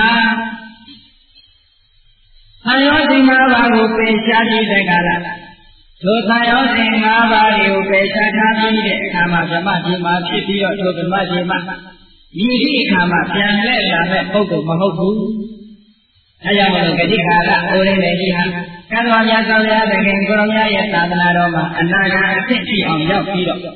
သံယောဇဉ်၅ပါးကိုပယ်ရှားပြီးတဲ့ကာလထိုသံယောဇဉ်၅ပါးကိုပယ်ရှားထားပြီးတဲ့အခါမှာဗြဟ္မကြီးမှာဖြစ်ပြီးတော့ထိုဗြဟ္မကြီးမှာဒီအခါမှာပြန်လဲလာမဲ့ပုဂ္ဂိုလ်မဟုတ်ဘူး။အဲကြောင့်မလို့ဂတိကာရဩရိန္ဒေကြီးဟာကတ္တဝမြတ်စွာဘုရားတကယ်ကိုရောမြတ်ရဲ့သာသနာတော်မှာအနာဂတ်အဖြစ်ဖြစ်အောင်ရောက်ပြီးတော့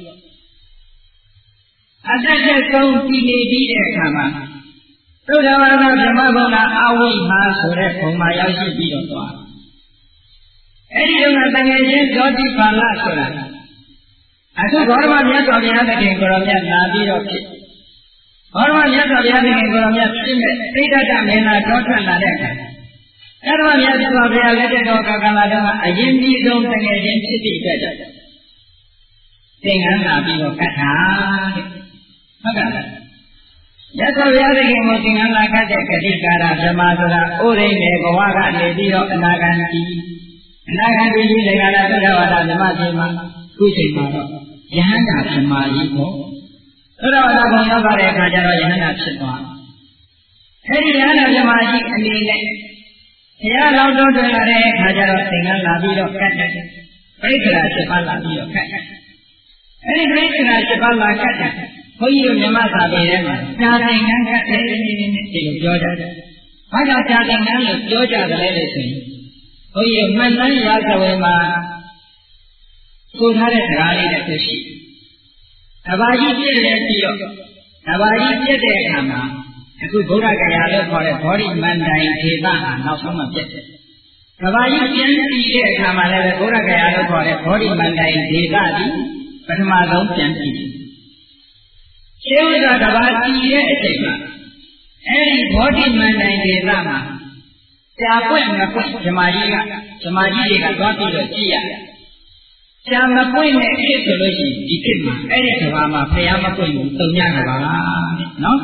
အတ္တချက်ဆုံးတည်နေပြီးတဲ့အခါမှာသုဒ္ဓဝါဒဗြဟ္မဘုံနာအဝိမာဆိုတဲ့ဘုံမှာရောက်ရှိပြီးတော့သွားအဲ့ဒီတော့တကယ်ချင်းဇောတိပါဠဆိုတာအခုဘောဓမမြတ်စွာဘုရားတကယ်ကိုရောမြတ်လာပြီးတော့ဖြစ်ဘောဓမမြတ်စွာဘုရားတကယ်ကိုရောမြတ်ဖြစ်မဲ့သိတ္တမင်းသားတော်ထွက်လာတဲ့အခါအဲ့ဒီမြတ်စွာဘုရားလက်ထက်တော်ကာလတော်မှာအရင်ပြီးဆုံးတကယ်ချင်းဖြစ်ပြီးတဲ့ကြောင့်သင်္ကန်းလာပြီးတော့ကတ်တာတဲ့ဟုတ်ကဲ့လားမြတ်စွာဘုရားသခင်ကိုသင်္ကန်းလာခတ်တဲ့ဂတိကာရဓမ္မဆိုတာဥရိန္ဒေဘဝကနေပြီးတော့အနာဂံကြီးကြီးတက္ကရာသုဒ္ဓဝါဒဓမ္မကြီးမှာခုချိန်မှာတော့ယဟန္တာဓမ္မကြီးကိုသုဒ္ဓဝါဒဘုံရောက်တဲ့အခါကျတော့ယဟန္တာဖြစ်သွားအဲဒီယဟန္တာဓမ္မကြီးအနေနဲ့ဘုရားတော်တော်တွေ့လာတဲ့အခါကျတော့သင်္ကန်းလာပြီးတော့ကတ်တယ်ပရိက္ခရာ7ပါးလာပြီးတော့ကတ်တယ်အဲဒီပရိက္ခရာ7ပါးလာကတ်တယ်ဘုန်းကြီးတို့မြမစာပေထဲမှာရှားသင်္ကန်းကတ်တယ်ဒီလိုပြောကြတယ်။ဘာကြောင့်ရှားသင်္ကန်းလို့ပြောကြတယ်လဲလို့ဆိုရင်ဘုန်းကြီးတို့မှန်တမ်းရာဇဝင်မှာဆိုထားတဲ့စကားလေးတစ်ခုရှိတယ်။တဘာကြီးပြည့်တယ်ပြီးတော့တဘာကြီးပြည့်တဲ့အခါမှာအခုဗုဒ္ဓဂယာလို့ခေါ်တဲ့ဘောဓိမန္တိုင်ဒေသဟာနောက်ဆုံးမှပြည့်တယ်။တဘာကြီးပြည့်ပြီးတဲ့အခါမှာလည်းဗုဒ္ဓဂယာလို့ခေါ်တဲ့ဘောဓိမန္တိုင်ဒေသဒီပထမဆုံးပြန်ပြီးရှင်းဥစွာတဘာကြည်ရဲ့အချိန်မှာအဲဒီဘောဓိမန္တိုင်ဒေသမှာကြာပွင့်မပွင့်ဓမ္မကြီးတွေကသွားပြီးတော့ကြည့်ရတယ်ကြာမပွင့်တဲ့ခေတ်ဆိုလို့ရှိရင်ဒီခေတ်မှာအဲ့ဒီကဘာမှာဖျားမပွင့်ဘူးတုံညကဘာနော်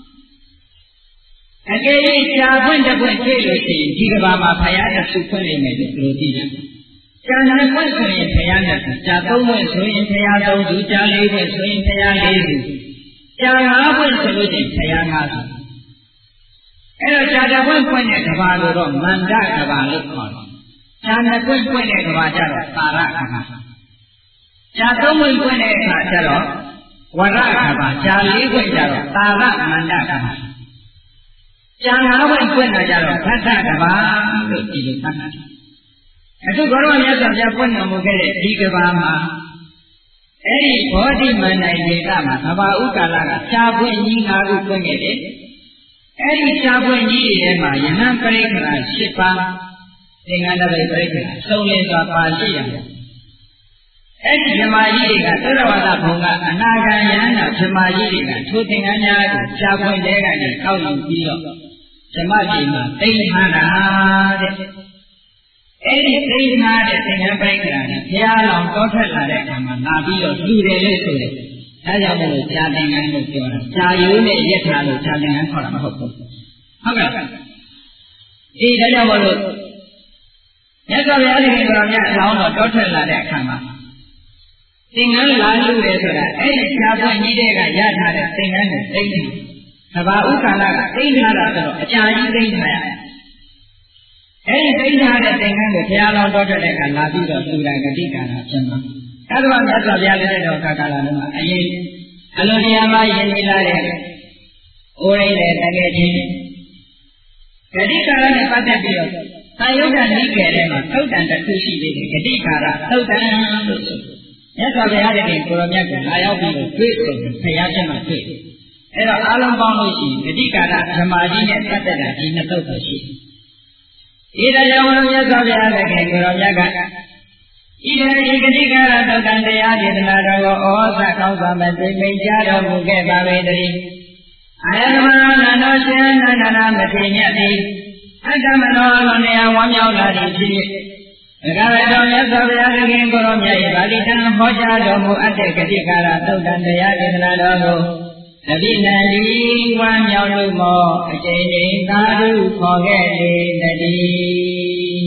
အကယ်၍ကြာပွင့်တစ်ပွင့်တွေ့လို့ရှိရင်ဒီကဘာမှာဖျားတစ်ခုဖွင့်နေမယ်လို့သိရတယ်ကြာနှစ်ပွင့်ဆိုရင်ဖျားနှစ်ခုကြာသုံးပွင့်ဆိုရင်ဖျားသုံးခုကြာလေးပွင့်ဆိုရင်ဖျားလေးခုကြာငါးပွင့်ဆိုလို့ရှိရင်ဖျားငါးခုအဲ့တော့ကြာတစ်ပွင့်ပွင့်တဲ့ကဘာလို့တော့မန္တကဘာလို့ခေါ်တယ်ကြာနှစ်ပွင့်ပွင့်တဲ့ကဘာကျတော့သာရကဘာကြာသုံးပွင့်ပွင့်တဲ့အခါကျတော့ဝရကဘာကြာလေးပွင့်ကျတော့သာရမန္တကဘာကြာငါးပွင့်ပွင့်တာကျတော့ဘဒ္ဒကဘာလို့ဒီလိုသတ်မှတ်တယ်အခုဘုရားမြတ်စွာဘုရားပွင့်တော်မူခဲ့တဲ့ဒီကဘာမှာအဲ့ဒီဘောဓိမန္တန်ဒေသမှာကဘာဥကာလကကြာပွင့်ကြီး၅ခုပွင့်ခဲ့တယ်အဲ့ဒီကြာပွင့်ကြီးတွေထဲမှာယဟန်ပရိက္ခရာ၈ပါးသင်္ကန်းတပိပရိက္ခရာစုံလင်စွာပါရှိရတယ်အဲ့ဒီဓမ္မကြီးတွေကသရဝါဒဘုံကအနာဂံယဟန္တာဓမ္မကြီးတွေကထိုသင်္ကန်းများကိုကြာပွင့်တဲ့ကနေကောက်ယူပြီးတော့ဓမ္မကြီးမှာသိမ့်ထားတာတဲ့အဲ့ဒီသိမ့်ထားတဲ့သင်္ကန်းပရိက္ခရာနဲ့ဘုရားလောင်တောထွက်လာတဲ့အခါမှာလာပြီးတော့လူတယ်လို့ဆိုတယ်ဒါကြောင့်မို့ကြာသင်္ကန်းလို့ပြောတာကြာရိုးနဲ့ရက်ထားလို့ကြာသင်္ကန်းခေါ်တာမဟုတ်ဘူးဟုတ်ကဲ့ဒီဒါကြောင့်မို့လို့မြတ်စွာဘုရားရှင်ကတော်များအလောင်းတော်တောထွက်လာတဲ့အခါမှာသင်္ကန်းလာလို့လေဆိုတာအဲ့ဒီကြာပွင့်ကြီးတဲ့ကရထားတဲ့သင်္ကန်းကိုသိမ့်တယ်ကဘာဥက္ကလကသိမ့်ထားတာဆိုတော့အကြာကြီးသိမ့်ထားရအဲ့ဒီသိမ့်ထားတဲ့သင်္ကန်းကိုဘုရားလောင်းတော်ထွက်တဲ့အခါလာပြီးတော့လူတိုင်းဂတိကာရဖြစ်မှာအဲ့ဒါကမြတ်စွာဘုရားလက်တော်ကာလလုံးမှာအရင်အလိုတရားမှယဉ်နေလာတဲ့အိုးရင်းတဲ့တကယ်ချင်းဂတိကာရနဲ့ပတ်သက်ပြီးတော့သာယုဒ္ဓနိကေထဲမှာသုတ်တန်တစ်ခုရှိသေးတယ်ဂတိကာရသုတ်တန်လို့ဆိုမြတ်စွာဘုရားရဲ့ကိုရောမြတ်ကလာရောက်ပြီးတော့တွေ့တယ်ဘုရားရှင်မှာတွေ့တယ်အဲ့တော့အားလုံးပေါင်းလို့ရှိရင်ဂတိကာရဓမ္မကြီးနဲ့ပတ်သက်တာဒီနှစ်သုတ်ပဲရှိတယ်ဒီတရားဝင်မြတ်စွာဘုရားရဲ့ကိုရောမြတ်ကဣဒံဤဂတိကာရသုတ်တန်တရားဒေသနာတော်ကိုဩဇာကောင်းစွာမဲ့သိမိန်ကြတော်မူခဲ့ပါပေတည်းအာယတမနာတော်ရှင်နန္ဒနာမထေရတိအတ္တမနောလောနေယဝမ်းမြောက်လာသည်ဖြစ်၍ဒါကတော်မြတ်စွာဘုရားသခင်ကိုရောမြတ်၏ဗာလိတံဟောကြားတော်မူအပ်တဲ့ဂတိကာရသုတ်တန်တရားဒေသနာတော်ကိုတပိနန္ဒီဝမ်းမြောက်လို့မောအကျဉ်းချင်းသာဓုခေါ်ခဲ့လေတည်း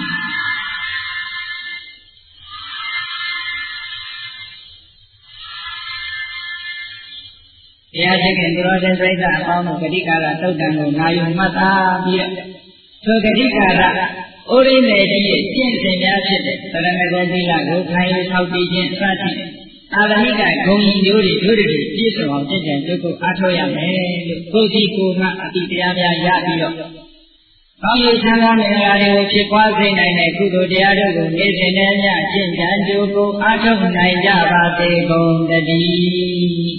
ဘုရားရှိခိုးသူတော်စင်ပြိဿအပေါင်းတို့ဂတိကာရသုတ်တံကိုနာယူမှတ်သားပြီးထိုဂတိကာရဩရိမေတိရဲ့ကျင့်စဉ်များဖြစ်တဲ့သရဏဂုံသီလကိုခံယူထောက်တည်ခြင်းအစရှိအာရမိကဂုံကြီးမျိုးတွေတို့တွေပြည့်စုံအောင်ကျင့်ကြံကြိုးကိုအားထုတ်ရမယ်လို့ကိုယ်စီကိုယ်မှအတိတရားများရပြီးတော့ကောင်းကျိုးချမ်းသာမင်္ဂလာတွေကိုဖြစ်ပွားစေနိုင်တဲ့ကုသိုလ်တရားတို့ကိုနေ့စဉ်နဲ့ညကျင့်ကြံကြိုးကိုအားထုတ်နိုင်ကြပါစေကုန်သတည်း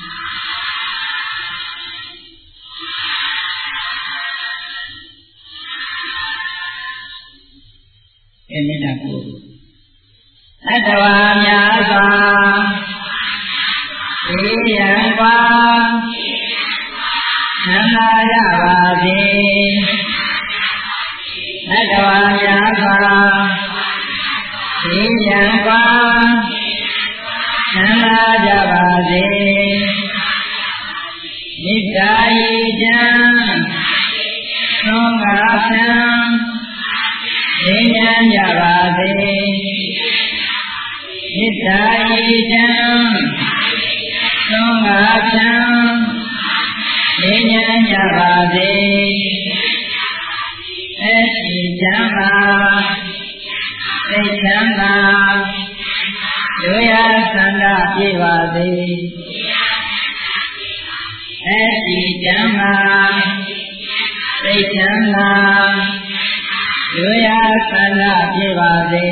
အမြတ်ကိုသတ္တဝါများစွာသိရန်ကွာနန္ဒာရပါစေသတ္တဝါများစွာသိရန်ကွာနန္ဒာကြပါစေမေတ္တာဤချမ်းသုံးကားဖြံဉာဏ်ဉာဏ်ကြပါစေမေတ္တာဤချမ်းသုံးကားဖြံဉာဏ်ဉာဏ်ကြပါစေအရှိချမ်းသာသိချမ်းသာလူရသန္တာပြေပါစေအရှိချမ်းသာသိချမ်းသာလူရသန္တာပြေပါစေ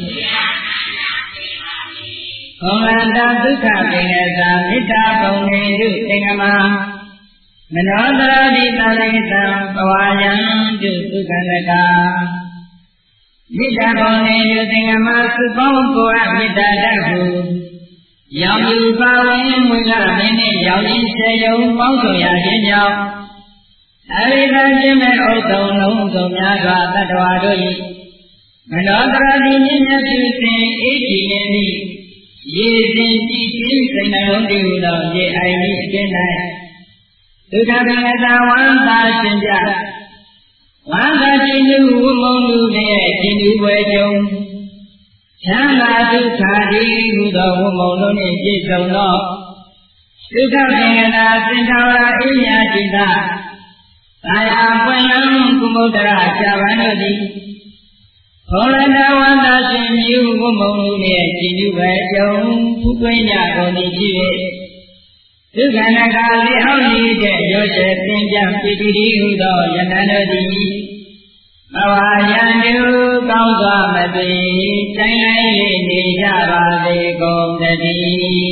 ဘုံလန္တာဒုက္ခပင်ကသာမေတ္တာဘုံနေတုသင်္ကမမနောတရာတိသရိတံပဝါယံတုဒုက္ခလကမေတ္တာဘုံနေတုသင်္ကမစုပေါင်းကိုယ်အမေတ္တာတတ်ဟုရောင်ယူပါဝင်မွေလာမင်းနှင့်ရောင်ရင်းစေယုံပေါင်းဆောင်ရခြင်းကြောင့်သအရိသခြင်းမဲ့ဥဒ္ဒုံလုံးစုံများစွာတတ္တဝါတို့၏မနောတရာတိမြင့်မြတ်ပြုစဉ်ဣတိနေမိရေစဉ်ကြည်ခြင်းစိတ်နှလုံးတည်ဟူသောရေအိုင်၏အတွင်း၌ဒုက္ခပင်သာဝန္တာရှင်ပြဝန္တာခြင်းသူဝမုံလူနှင့်ခြင်းသူဝဲကြုံချမ်းသာဒုက္ခဒီဟူသောဝမုံလုံးနှင့်ပြည့်စုံသောဒုက္ခပင်သာစင်ထာဝရအိညာจิตသာယာပွင့်လန်းကုမုဒ္ဒရာဇာဝန္တို့သည်ဘောရဏဝန္တာရှင်မြူဝမုံလူနှင့်ခြင်းသူဝဲကြုံဖူးသွင်းကြကုန်သည်ဖြစ်၍ဒုက္ခနာကလေးအောင်နေတဲ့ရောရှေသင်္ကြန်ပိတိဟုသောယန္တန်တို့သည်ဘဝယံတုကောင်းစွာမသိတိုင်းတိုင်းလေးနေကြပါစေကုန်သတည်း